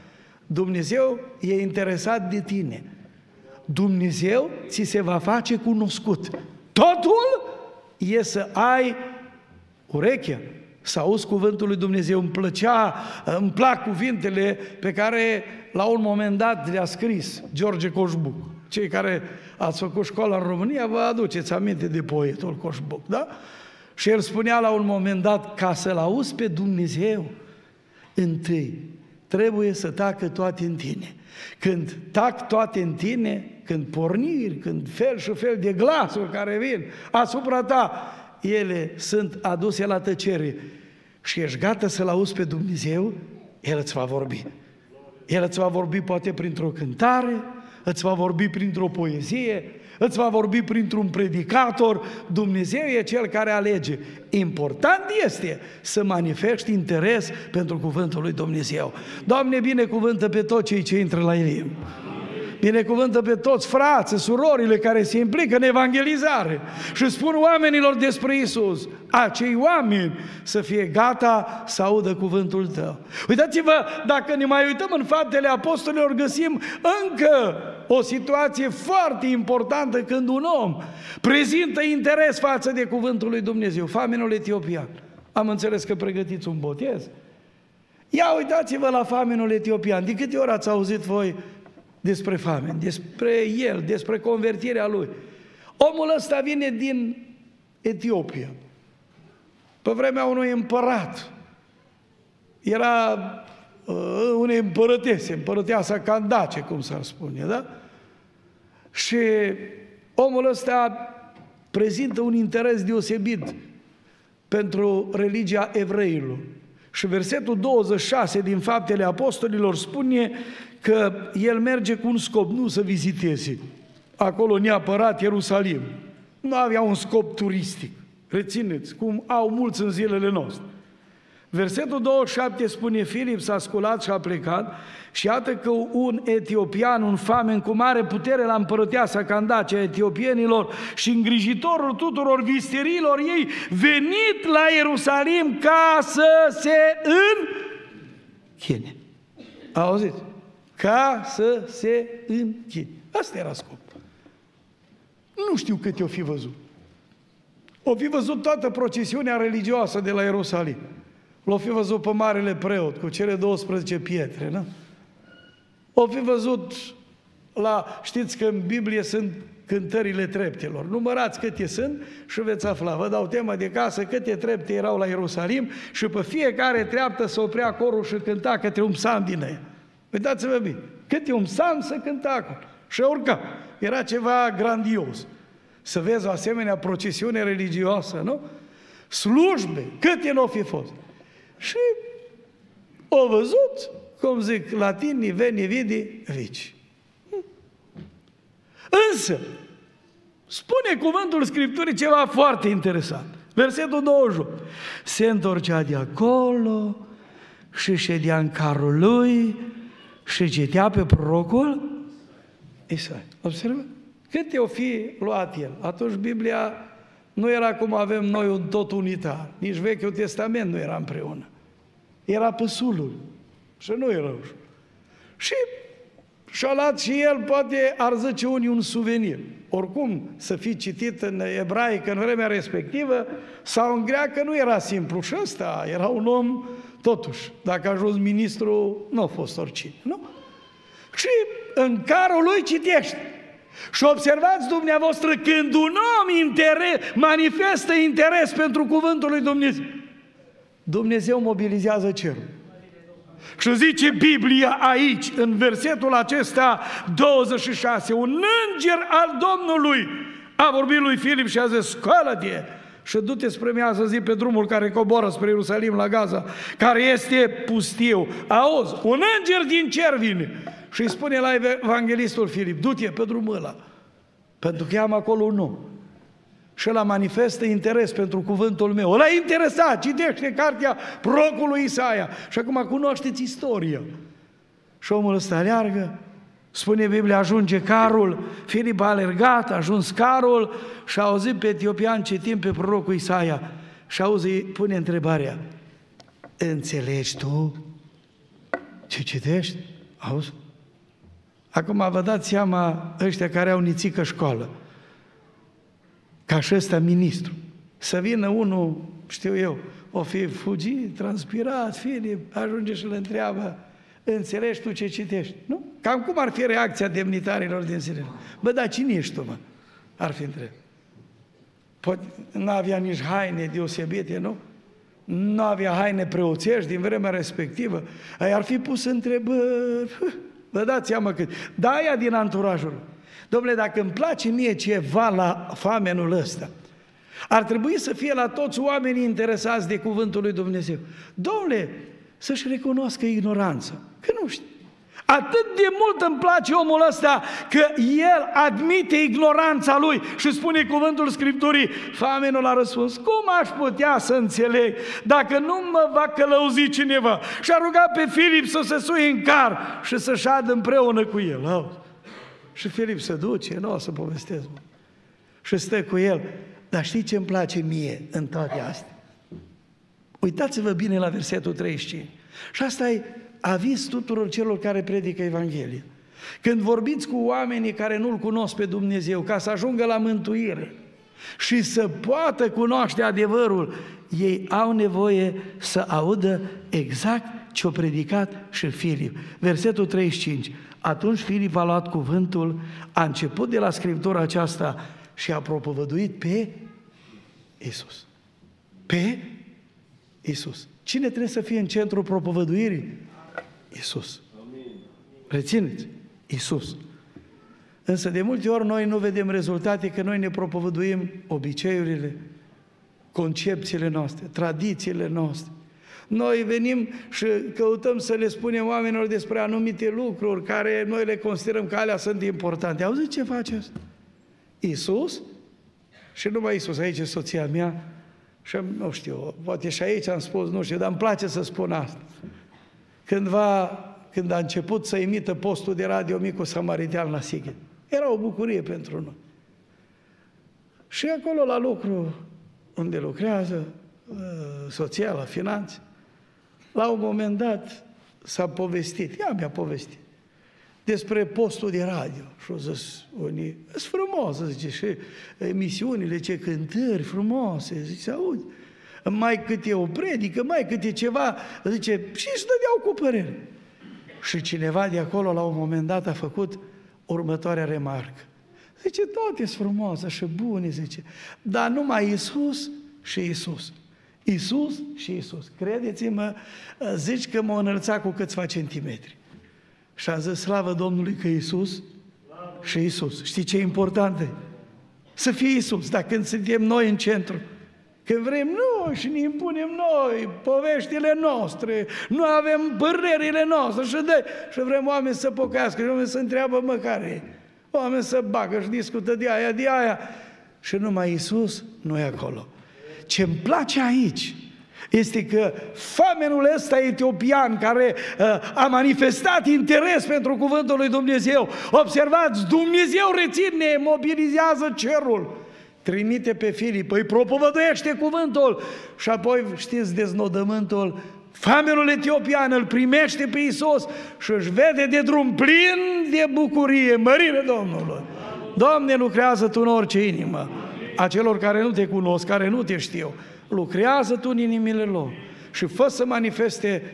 Dumnezeu e interesat de tine. Dumnezeu ți se va face cunoscut. Totul e să ai ureche, să auzi cuvântul lui Dumnezeu. Îmi plăcea, îmi plac cuvintele pe care la un moment dat le-a scris George Coșbuc. Cei care ați făcut școala în România vă aduceți aminte de poetul Coșbuc, da? Și el spunea la un moment dat, ca să-L auzi pe Dumnezeu, întâi trebuie să tacă toate în tine. Când tac toate în tine, când porniri, când fel și fel de glasuri care vin asupra ta, ele sunt aduse la tăcere și ești gata să-L auzi pe Dumnezeu, El îți va vorbi. El îți va vorbi poate printr-o cântare, îți va vorbi printr-o poezie, îți va vorbi printr-un predicator. Dumnezeu e Cel care alege. Important este să manifesti interes pentru cuvântul lui Dumnezeu. Doamne, binecuvântă pe toți cei ce intră la Elim. Binecuvântă pe toți frații, surorile care se implică în evangelizare și spun oamenilor despre Iisus. Acei oameni să fie gata să audă cuvântul Tău. Uitați-vă, dacă ne mai uităm în Faptele Apostolilor, găsim încă o situație foarte importantă când un om prezintă interes față de cuvântul lui Dumnezeu. Famenul etiopian. Am înțeles că pregătiți un botez. Ia uitați-vă la famenul etiopian. De câte ori ați auzit voi despre famen, despre el, despre convertirea lui? Omul ăsta vine din Etiopia, pe vremea unui împărat. Era uh, unei împărătese, împărăteasa Candace, cum s-ar spune, da? Și omul ăsta prezintă un interes deosebit pentru religia evreilor. Și versetul douăzeci și șase din Faptele Apostolilor spune că el merge cu un scop, nu să viziteze acolo neapărat Ierusalim. Nu avea un scop turistic. Rețineți, cum au mulți în zilele noastre. Versetul douăzeci și șapte spune, Filip s-a sculat și a plecat și iată că un etiopian, un famen cu mare putere la împărăteasa Candace a etiopienilor și îngrijitorul tuturor visterilor ei, venit la Ierusalim ca să se închine. Auziți? Ca să se închine. Asta era scopul. Nu știu cât o fi văzut. O fi văzut toată procesiunea religioasă de la Ierusalim. L-o fi văzut pe marele preot cu cele douăsprezece pietre, nu? O fi văzut la, știți că în Biblie sunt cântările treptelor. Numărați câte sunt și veți afla. Vă dau tema de casă câte trepte erau la Ierusalim și pe fiecare treaptă se oprea corul și cânta către un psalm din ea. Uitați-vă bine, câte un psalm se cânta acolo și urca. Era ceva grandios. Să vezi o asemenea procesiune religioasă, nu? Slujbe, câte n-o fi fost. Și o văzut, cum zic latinii, veni vidi vici. Însă, spune cuvântul Scripturii ceva foarte interesant. Versetul douăzeci și opt. Se întorcea de acolo și ședea în carul lui și citea pe prorocul Isaia. Observă? Câte o fi luat el? Atunci Biblia nu era cum avem noi un tot unitar. Nici Vechiul Testament nu era împreună. Era păsulul. Și nu era ușor. Și și-a luat și el, poate ar zice unii, un suvenir. Oricum, să fi citit în ebraică în vremea respectivă sau în greacă nu era simplu. Și ăsta era un om, totuși, dacă a ajuns ministru, nu a fost oricine, nu? Și în carul lui citește. Și observați dumneavoastră, când un om interes, manifestă interes pentru cuvântul lui Dumnezeu, Dumnezeu mobilizează cerul. Și zice Biblia aici, în versetul acesta douăzeci și șase, un înger al Domnului a vorbit lui Filip și a zis, scoală-te și du-te spre miază zi pe drumul care coboară spre Ierusalim la Gaza, care este pustiu. Auzi, un înger din cer vine și îi spune la evanghelistul Filip, du-te pe drumul ăla, pentru că am acolo un om. Și ăla manifestă interes pentru cuvântul meu. Ăla e interesat, citește cartea prorocului Isaia. Și acum cunoașteți istoria. Și omul ăsta aleargă, spune Biblia, ajunge carul, Filip a alergat, a ajuns carul și a auzit pe etiopian citind pe prorocul Isaia. Și auzi, pune întrebarea, înțelegi tu ce citești? Auzi? Acum vă dați seama ăștia care au nițică școală, ca și ăsta ministru, să vină unul, știu eu, o fi fugit, transpirat, Filip, ajunge și îl întreabă, înțelegi tu ce citești? Nu? Cam cum ar fi reacția demnitarilor din Siria? Bă, dar cine ești tu, mă? Ar fi întrebat. Poate n-avea nici haine deosebite, nu? Nu avea haine preoțești din vremea respectivă. Aia ar fi pus întrebări. Vă dați seama cât. Da, aia din anturajul. Dom'le, dacă îmi place mie ceva la famenul ăsta, ar trebui să fie la toți oamenii interesați de cuvântul lui Dumnezeu. Dom'le, să-și recunoască ignoranța, că nu știu. Atât de mult îmi place omul ăsta că el admite ignoranța lui și spune cuvântul Scripturii. Famenul a răspuns, cum aș putea să înțeleg dacă nu mă va călăuzi cineva? Și a rugat pe Filip să se suie în car și să șadă împreună cu el. Auzi? Și Filip se duce, nu o să povestesc, mă. Și stă cu el. Dar știi ce îmi place mie în toate astea? Uitați-vă bine la versetul treizeci și cinci. Și asta e aviz tuturor celor care predică Evanghelia. Când vorbiți cu oamenii care nu-L cunosc pe Dumnezeu, ca să ajungă la mântuire și să poată cunoaște adevărul, ei au nevoie să audă exact ce-a predicat și Filip. Versetul treizeci și cinci. Atunci Filip a luat cuvântul, a început de la Scriptura aceasta și a propovăduit pe Iisus. Pe Iisus. Cine trebuie să fie în centrul propovăduirii? Iisus. Rețineți? Iisus. Însă de multe ori noi nu vedem rezultate, că noi ne propovăduim obiceiurile, concepțiile noastre, tradițiile noastre. Noi venim și căutăm să le spunem oamenilor despre anumite lucruri care noi le considerăm că alea sunt importante. Auziți ce face asta? Iisus, și numai Iisus, aici e soția mea, și nu știu, poate și aici am spus, nu știu, dar îmi place să spun asta. Cândva, când a început să imită postul de radio Micul Samaritean la Sighet, era o bucurie pentru noi. Și acolo la lucru unde lucrează, soția la finanțe, la un moment dat s-a povestit, ea mi-a povestit, despre postul de radio. Și-o zis unii, e frumos, zice, și emisiunile, ce cântări frumoase, zice, auzi, mai cât e o predică, mai cât e ceva, zice, și își dădeau cu părere. Și cineva de acolo, la un moment dat, a făcut următoarea remarcă. Zice, toate sunt frumoase și bune, zice, dar numai Iisus și Iisus. Iisus și Iisus. Credeți-mă, zici că m-a înălțat cu câțiva centimetri. Și a zis, slavă Domnului că Iisus și Iisus. Știi ce e important? Să fie Iisus, dar când suntem noi în centru, când vrem noi și ne impunem noi poveștile noastre, nu avem părerile noastre și, de, și vrem oameni să pocăiască și oameni să întreabă mă care e. Oameni să bagă și discută de aia, de aia. Și numai Iisus nu e acolo. Ce-mi place aici este că famenul ăsta etiopian care uh, a manifestat interes pentru cuvântul lui Dumnezeu, observați, Dumnezeu reține, mobilizează cerul, trimite pe Filip, îi propovăduiește cuvântul și apoi, știți, deznodământul, famenul etiopian îl primește pe Iisus și își vede de drum plin de bucurie, mărire Domnului. Doamne, lucrează Tu în orice inimă a celor care nu Te cunosc, care nu Te știu. Lucrează Tu în inimile lor și fă să manifeste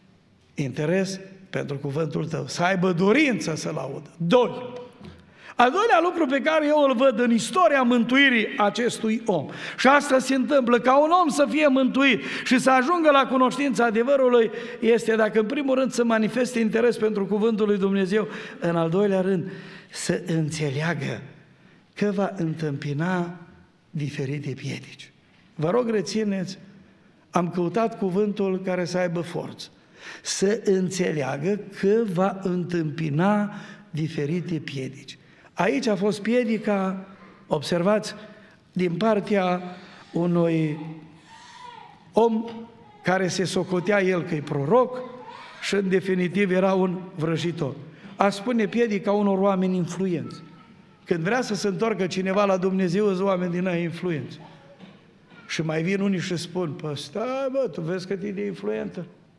interes pentru cuvântul Tău, să aibă dorință să-L audă. Doi. Al doilea lucru pe care eu îl văd în istoria mântuirii acestui om, și asta se întâmplă, ca un om să fie mântuit și să ajungă la cunoștința adevărului, este dacă în primul rând să manifeste interes pentru cuvântul lui Dumnezeu, în al doilea rând să înțeleagă că va întâmpina diferite piedici. Vă rog, rețineți, am căutat cuvântul care să aibă forță. Să înțeleagă că va întâmpina diferite piedici. Aici a fost piedica, observați, din partea unui om care se socotea el că e proroc și în definitiv era un vrăjitor. A spune piedica unor oameni influenți. Când vrea să se întoarcă cineva la Dumnezeu, îți oameni din aia influenți. Și mai vin unii și spun, păi stai bă, tu vezi că e de influentă.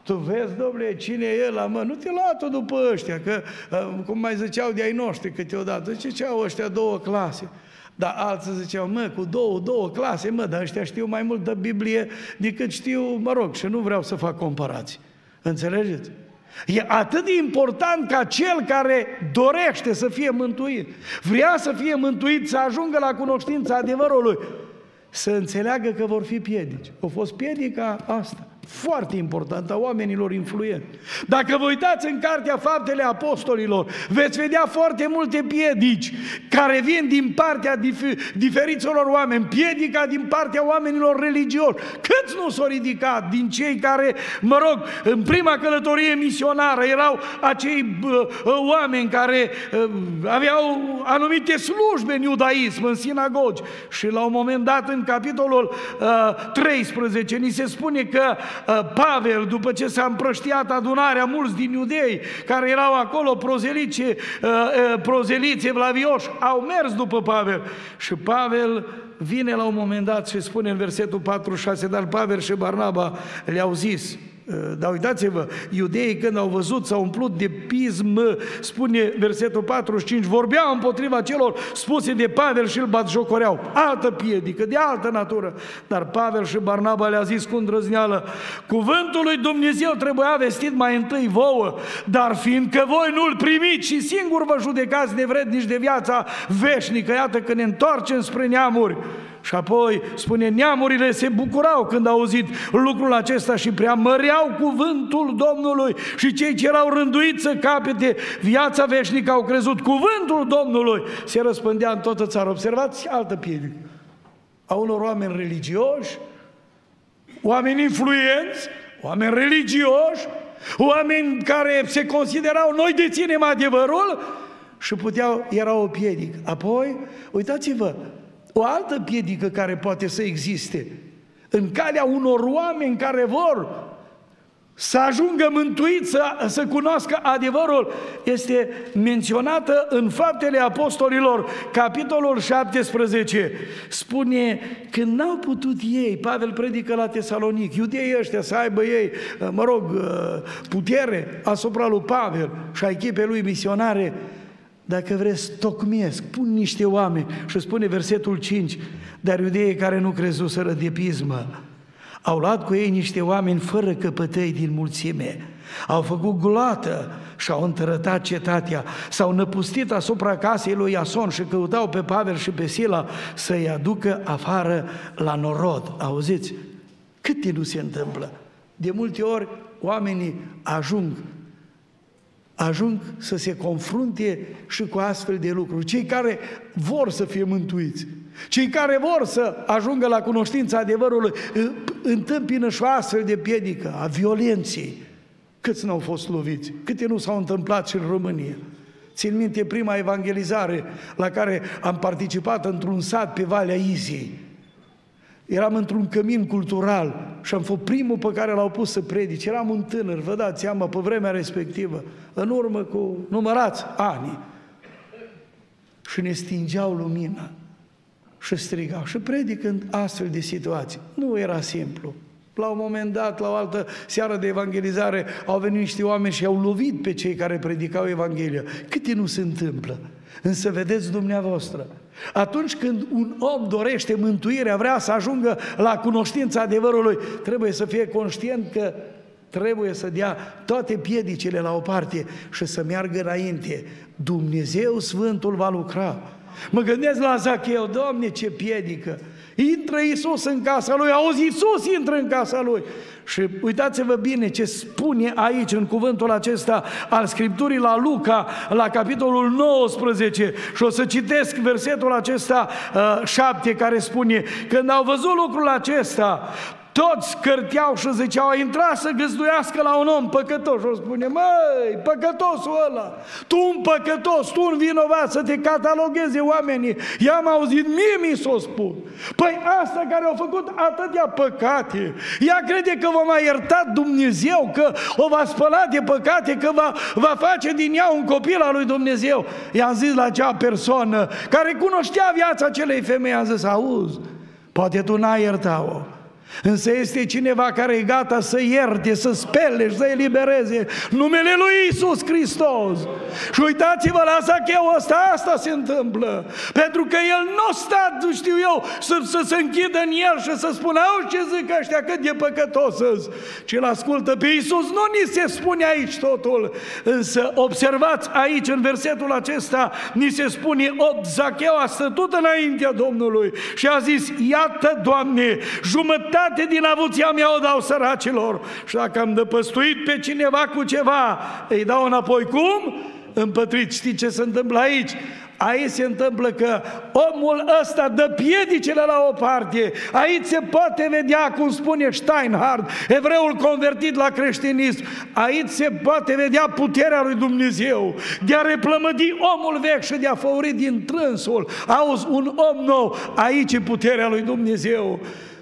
Tu vezi, domnule, cine e ăla, mă, nu te lua după ăștia, că, cum mai ziceau de ai noștri câteodată, ziceau ăștia două clase. Dar alții ziceau, mă, cu două, două clase, mă, dar ăștia știu mai mult de Biblie decât știu, mă rog, și nu vreau să fac comparații. Înțelegeți? E atât de important ca cel care dorește să fie mântuit, vrea să fie mântuit, să ajungă la cunoștința adevărului, să înțeleagă că vor fi piedici. A fost piedica asta, foarte importantă, a oamenilor influenți. Dacă vă uitați în Cartea Faptele Apostolilor, veți vedea foarte multe piedici care vin din partea dif- diferiților oameni, piedica din partea oamenilor religioși. Câți nu s-au ridicat din cei care, mă rog, în prima călătorie misionară erau acei uh, oameni care uh, aveau anumite slujbe în iudaism, în sinagogi, și la un moment dat în capitolul uh, treisprezece ni se spune că Pavel, după ce s-a împrăștiat adunarea, mulți din iudei care erau acolo, prozeliți, prozeliți evlavioși, au mers după Pavel. Și Pavel vine la un moment dat și spune în versetul patruzeci și șase, dar Pavel și Barnaba le-au zis, dar uitați-vă, iudeii când au văzut s-au umplut de pism, spune versetul patruzeci și cinci, vorbeau împotriva celor spuse de Pavel și îl batjocoreau. Altă piedică, de altă natură. Dar Pavel și Barnaba le-a zis cu îndrăzneală, cuvântul lui Dumnezeu trebuia vestit mai întâi vouă, dar fiindcă voi nu-l primiți și singur vă judecați nevrednici de viața veșnică, iată că ne întoarcem spre neamuri. Și apoi, spune, neamurile se bucurau când au auzit lucrul acesta și preamăreau cuvântul Domnului și cei ce erau rânduiți să capete viața veșnică au crezut. Cuvântul Domnului se răspândea în toată țara. Observați altă piedică a unor oameni religioși, oameni influenți, oameni religioși, oameni care se considerau noi deținem adevărul și puteau, era o piedică. Apoi, uitați-vă, o altă piedică care poate să existe în calea unor oameni care vor să ajungă mântuiți, să, să cunoască adevărul, este menționată în Faptele Apostolilor, capitolul șaptesprezece. Spune, când n-au putut ei, Pavel predică la Tesalonic, iudeii ăștia să aibă ei, mă rog, putere asupra lui Pavel și a echipei lui misionare, dacă vreți, tocmiesc, pun niște oameni și spune versetul cinci, dar iudeii care nu crezuseră de pismă au luat cu ei niște oameni fără căpătăi din mulțime, au făcut gloată și au întărătat cetatea, s-au năpustit asupra casei lui Iason și căutau pe Pavel și pe Sila să-i aducă afară la norod. Auziți? Câte nu se întâmplă? De multe ori oamenii ajung ajung să se confrunte și cu astfel de lucruri. Cei care vor să fie mântuiți, cei care vor să ajungă la cunoștința adevărului, întâmpină și o astfel de piedică a violenței. Câți n-au fost loviți? Câte nu s-au întâmplat și în România? Țin minte prima evangelizare la care am participat într-un sat pe Valea Iziei. Eram într-un cămin cultural și am fost primul pe care l-au pus să predice. Eram un tânăr, vă dați seama, pe vremea respectivă, în urmă cu numărați ani. Și ne stingeau lumina și strigau. Și predicând astfel de situații. Nu era simplu. La un moment dat, la o altă seară de evangelizare, au venit niște oameni și au lovit pe cei care predicau Evanghelia. Câte nu se întâmplă? Însă vedeți dumneavoastră, atunci când un om dorește mântuirea, vrea să ajungă la cunoștința adevărului, trebuie să fie conștient că trebuie să dea toate piedicile la o parte și să meargă înainte. Dumnezeu Sfântul va lucra. Mă gândesc la Zacheu, Doamne, ce piedică! Intră Iisus în casa lui, auzi, Iisus intră în casa lui. Și uitați-vă bine ce spune aici în cuvântul acesta al Scripturii la Luca, la capitolul nouăsprezece. Și o să citesc versetul acesta uh, șapte, care spune, când au văzut lucrul acesta, toți cărteau și ziceau, a intrat să găzduiască la un om păcătos. Și o spune, măi, păcătosul ăla, tu un păcătos, tu un vinovat, să te catalogheze oamenii. I-am auzit, mie mi s-o spun. Păi asta care au făcut atâtea păcate, ea crede că va mai ierta Dumnezeu, că o va spăla de păcate, că va, va face din ea un copil al lui Dumnezeu. I-am zis la acea persoană care cunoștea viața acelei femei, am zis, auzi, poate tu n-ai iertat-o, Însă este cineva care e gata să ierte, să spele și să elibereze numele lui Iisus Hristos. Și uitați-vă la Zacheu ăsta, asta se întâmplă. Pentru că el nu sta, știu eu, să, să se închidă în el și să spună, au ce zic ăștia, cât de păcătos îți, ci îl ascultă pe Iisus. Nu ni se spune aici totul. Însă observați aici, în versetul acesta, ni se spune, Zacheu a stătut înaintea Domnului și a zis, iată, Doamne, jumătate din avuția mea o dau săracilor și dacă am dăpăstuit pe cineva cu ceva, îi dau înapoi. Cum? Împătrit. Știți ce se întâmplă aici? Aici se întâmplă că omul ăsta dă piedicile la o parte. Aici se poate vedea, cum spune Steinhardt, evreul convertit la creștinism, aici se poate vedea puterea lui Dumnezeu de a replămădi omul vechi și de a făuri din trânsul, auzi, un om nou. Aici e puterea lui Dumnezeu.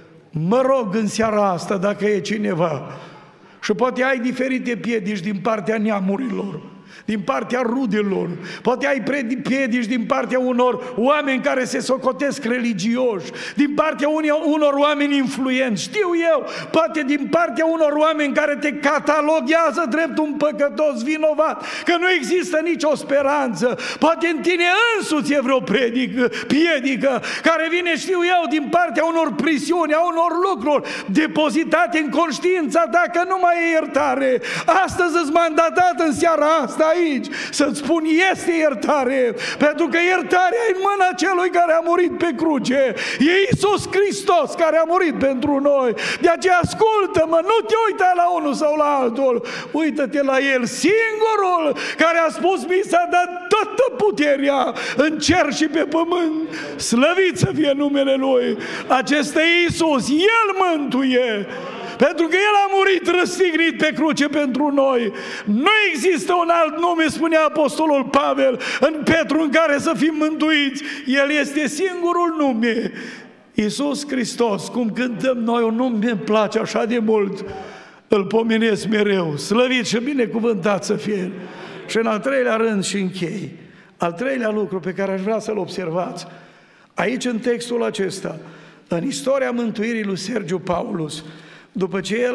Mă rog în seara asta, dacă e cineva, și poate ai diferite piedici din partea neamurilor, din partea rudelor, poate ai piedici din partea unor oameni care se socotesc religioși, din partea unor oameni influenți, știu eu, poate din partea unor oameni care te cataloghează drept un păcătos vinovat, că nu există nicio speranță, poate în tine însuți e vreo predică, piedică, care vine, știu eu, din partea unor prisiuni, a unor lucruri depozitate în conștiința ta, că nu mai e iertare. Astăzi îți mandatat în seara asta aici să-ți spun, este iertare, pentru că iertarea e în mâna celui care a murit pe cruce. E Iisus Hristos care a murit pentru noi. De aceea ascultă-mă, nu te uita la unul sau la altul, uită-te la El, singurul care a spus, mi s-a dat toată puterea în cer și pe pământ, slăvit să fie numele Lui. Acesta e Iisus, El mântuie. Pentru că El a murit răstignit pe cruce pentru noi. Nu există un alt nume, spunea Apostolul Pavel în Petru, în care să fim mântuiți. El este singurul nume. Iisus Hristos, cum cântăm noi, un nume îmi place așa de mult, îl pomenesc mereu, slăvit și binecuvântat să fie. Și în al treilea rând și închei, al treilea lucru pe care aș vrea să-l observați, aici în textul acesta, în istoria mântuirii lui Sergiu Paulus, după ce el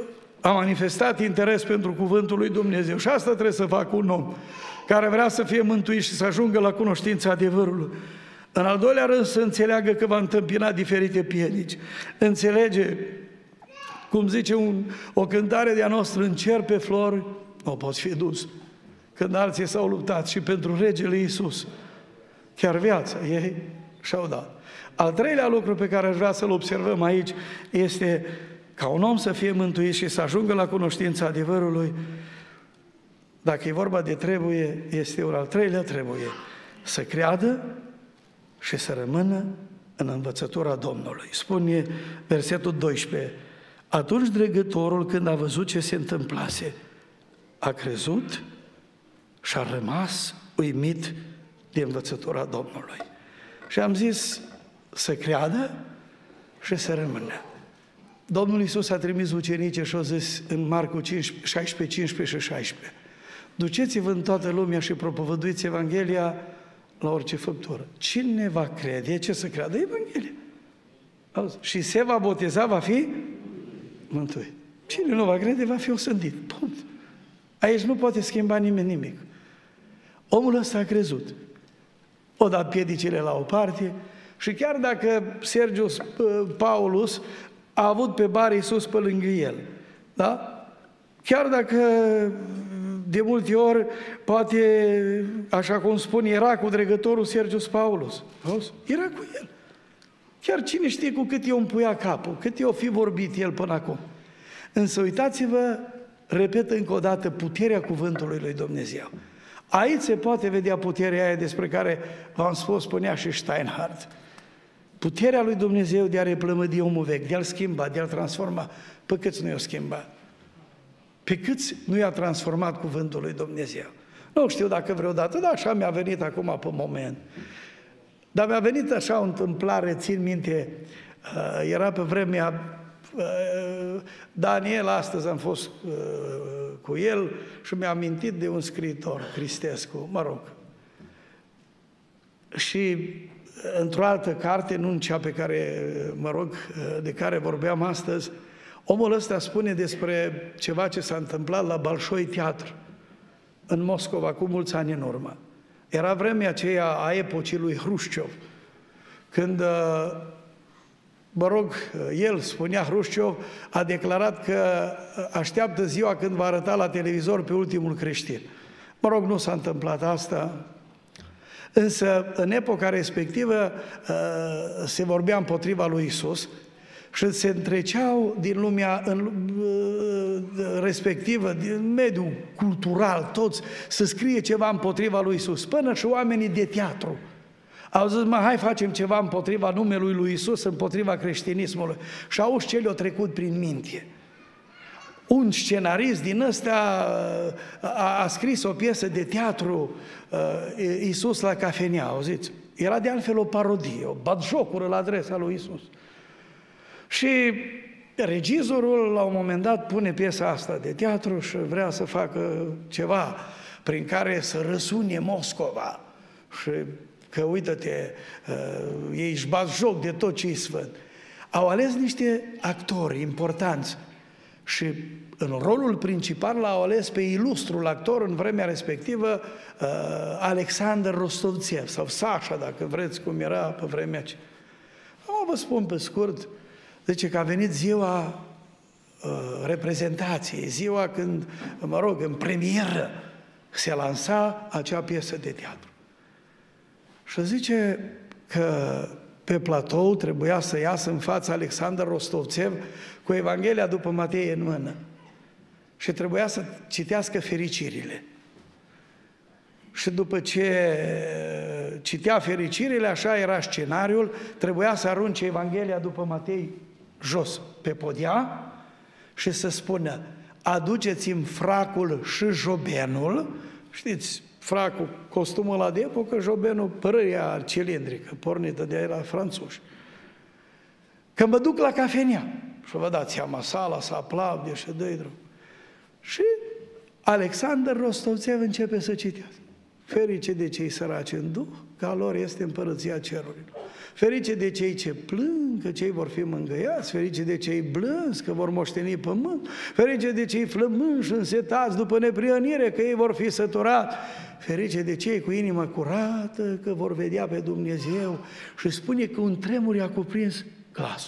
a manifestat interes pentru cuvântul lui Dumnezeu, și asta trebuie să facă un om care vrea să fie mântuit și să ajungă la cunoștința adevărului. În al doilea rând să înțeleagă că va întâmpina diferite piedici. Înțelege, cum zice un, o cântare de-a noastră, în cer pe flori o poți fi dus. Când alții s-au luptat și pentru regele Iisus, chiar viața ei și-au dat. Al treilea lucru pe care aș vrea să-l observăm aici este ca un om să fie mântuit și să ajungă la cunoștința adevărului. Dacă e vorba de trebuie, este un al treilea trebuie: să creadă și să rămână în învățătura Domnului. Spune versetul doisprezece: atunci dregătorul, când a văzut ce se întâmplase, a crezut și a rămas uimit de învățătura Domnului. Și am zis să creadă și să rămână. Domnul Iisus a trimis ucenicii și a zis în Marcu șaisprezece, cincisprezece și șaisprezece: duceți-vă în toată lumea și propovăduiți Evanghelia la orice făptură. Cine va crede, ce să creadă? Evanghelia. Auzi? Și se va boteza, va fi mântuit. Cine nu va crede, va fi osândit. Punct. Aici nu poate schimba nimeni nimic. Omul ăsta a crezut. O dat piedicile la o parte și chiar dacă Sergius Paulus a avut pe bar Iisus pe lângă el, da? Chiar dacă de multe ori, poate, așa cum spun, era cu dregătorul Sergius Paulus. Auzi? Era cu el. Chiar cine știe cu cât i-o împuia capul, cât i-o fi vorbit el până acum. Însă uitați-vă, repet încă o dată, puterea cuvântului lui Dumnezeu. Aici se poate vedea puterea aia despre care v-am spus, spunea și Steinhardt. Puterea lui Dumnezeu de a replămădi omul vechi, de a-l schimba, de a-l transforma. Pe câți nu i-a schimbat? Pe câți nu i-a transformat cuvântul lui Dumnezeu? Nu știu dacă vreodată, dar așa mi-a venit acum pe moment. Dar mi-a venit așa o întâmplare, țin minte, uh, era pe vremea uh, Daniel, astăzi am fost uh, cu el și mi-a amintit de un scriitor, Cristescu, mă rog. Și într-o altă carte, nu în cea pe care, mă rog, de care vorbeam astăzi, omul ăsta spune despre ceva ce s-a întâmplat la Bolșoi Teatru, în Moscova, cu mulți ani în urmă. Era vremea aceea a epocii lui Hrușciov, când, mă rog, el spunea, Hrușciov, a declarat că așteaptă ziua când va arăta la televizor pe ultimul creștin. Mă rog, nu s-a întâmplat asta, însă în epoca respectivă se vorbea împotriva lui Iisus și se întreceau din lumea în, respectivă, din mediul cultural, toți, să scrie ceva împotriva lui Iisus, până și oamenii de teatru. Au zis, mă, hai facem ceva împotriva numelui lui Iisus, împotriva creștinismului. Și auzi ce le-a trecut prin minte. Un scenarist din ăsta a, a scris o piesă de teatru, Iisus la cafenea, auziți? Era de altfel o parodie, o batjocură la adresa lui Iisus. Și regizorul, la un moment dat, pune piesa asta de teatru și vrea să facă ceva prin care să răsune Moscova. Și că, uită-te, ei își bat joc de tot ce-i sfânt. Au ales niște actori importanți și în rolul principal l-au ales pe ilustrul actor în vremea respectivă, Alexander Rostovtsev, sau Sașa, dacă vreți, cum era pe vremea aceea. Am vă spun pe scurt, zice că a venit ziua reprezentației, ziua când, mă rog, în premieră se lansa acea piesă de teatru. Și zice că pe platou trebuia să iasă în fața Alexander Rostovtsev cu Evanghelia după Matei în mână și trebuia să citească fericirile. Și după ce citea fericirile, așa era scenariul, trebuia să arunce Evanghelia după Matei jos pe podea și să spună, aduceți-mi fracul și jobenul, știți, fracul, costumul ăla de epocă, jobenul, părâia cilindrică, pornită de la franțuși. Că mă duc la cafenea și vă dați seama, sala să aplaude și dă-i drum. Și Alexander Rostovtsev începe să citească. Ferice de cei săraci în duh, că a lor este împărăția cerurilor. Ferice de cei ce plâng, că cei vor fi mângâiați. Ferice de cei blânzi, că vor moșteni pământ. Ferice de cei flămânși, însetați după neprihănire, că ei vor fi săturați. Ferice de cei cu inimă curată, că vor vedea pe Dumnezeu. Și spune că un tremur i-a cuprins glasul.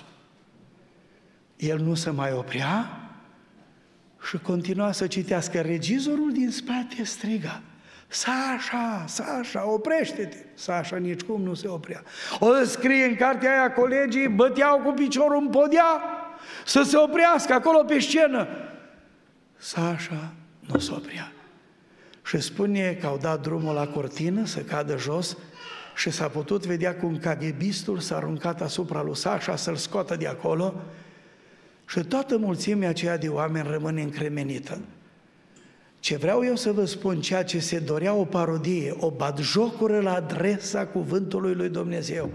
El nu se mai oprea și continua să citească. Regizorul din spate striga, Sașa, Sașa, oprește-te! Sașa nicicum nu se oprea. O să scrie în cartea aia, colegii băteau cu piciorul în podea să se oprească acolo pe scenă. Sașa nu se oprea. Și spune că au dat drumul la cortină să cadă jos și s-a putut vedea cum caghebistul s-a aruncat asupra lui Sașa să-l scoată de acolo și toată mulțimea aceea de oameni rămâne încremenită. Ce vreau eu să vă spun, ceea ce se dorea o parodie, o batjocură la adresa cuvântului lui Dumnezeu,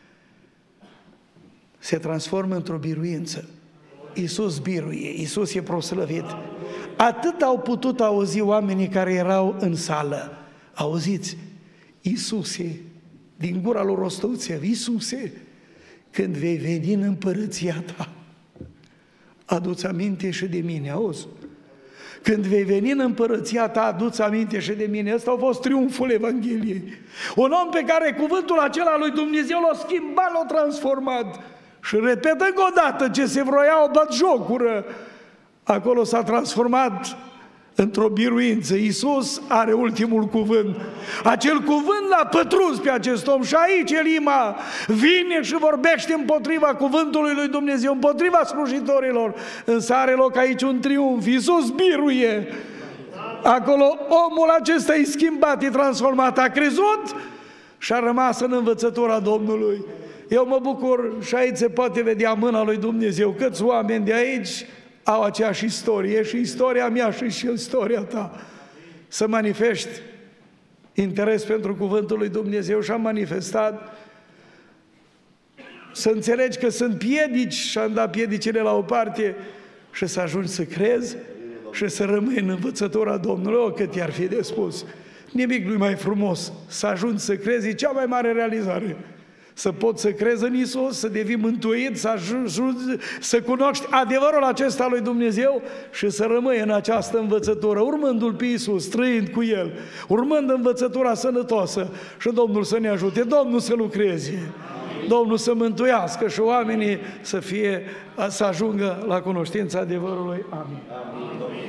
se transformă într-o biruință. Iisus biruie, Iisus e proslăvit. Atât au putut auzi oamenii care erau în sală. Auziți, Iisuse, din gura lui Rostovtsev, Iisuse, când vei veni în împărăția ta, adu-ți aminte și de mine, auzi? Când vei veni în împărăția ta, adu-ți aminte și de mine. Ăsta a fost triumful Evangheliei. Un om pe care cuvântul acela lui Dumnezeu l-a schimbat, l-a transformat. Și repetă încă o dată ce se vroia o batjocură. Acolo s-a transformat într-o biruință. Iisus are ultimul cuvânt. Acel cuvânt l-a pătruns pe acest om și aici Elima vine și vorbește împotriva cuvântului lui Dumnezeu, împotriva slujitorilor. Însă are loc aici un triumf. Iisus biruie. Acolo omul acesta e schimbat, e transformat, a crezut și a rămas în învățătura Domnului. Eu mă bucur și aici se poate vedea mâna lui Dumnezeu. Câți oameni de aici au aceeași istorie și istoria mea și, și istoria ta. Să manifesti interes pentru cuvântul lui Dumnezeu și am manifestat. Să înțelegi că sunt piedici și am dat piedicile la o parte și să ajungi să crezi și să rămâi în învățătura Domnului. O, cât i-ar fi de spus! Nimic nu-i mai frumos. Să ajungi să crezi e cea mai mare realizare. să poți să crezi în Iisus, să devii mântuit, să ajungi, să cunoști adevărul acesta lui Dumnezeu și să rămâi în această învățătură, urmându-L pe Iisus, trăind cu El, urmând învățătura sănătoasă și Domnul să ne ajute, Domnul să lucreze, Domnul să mântuiască și oamenii să fie, să ajungă la cunoștința adevărului. Amin. Amin.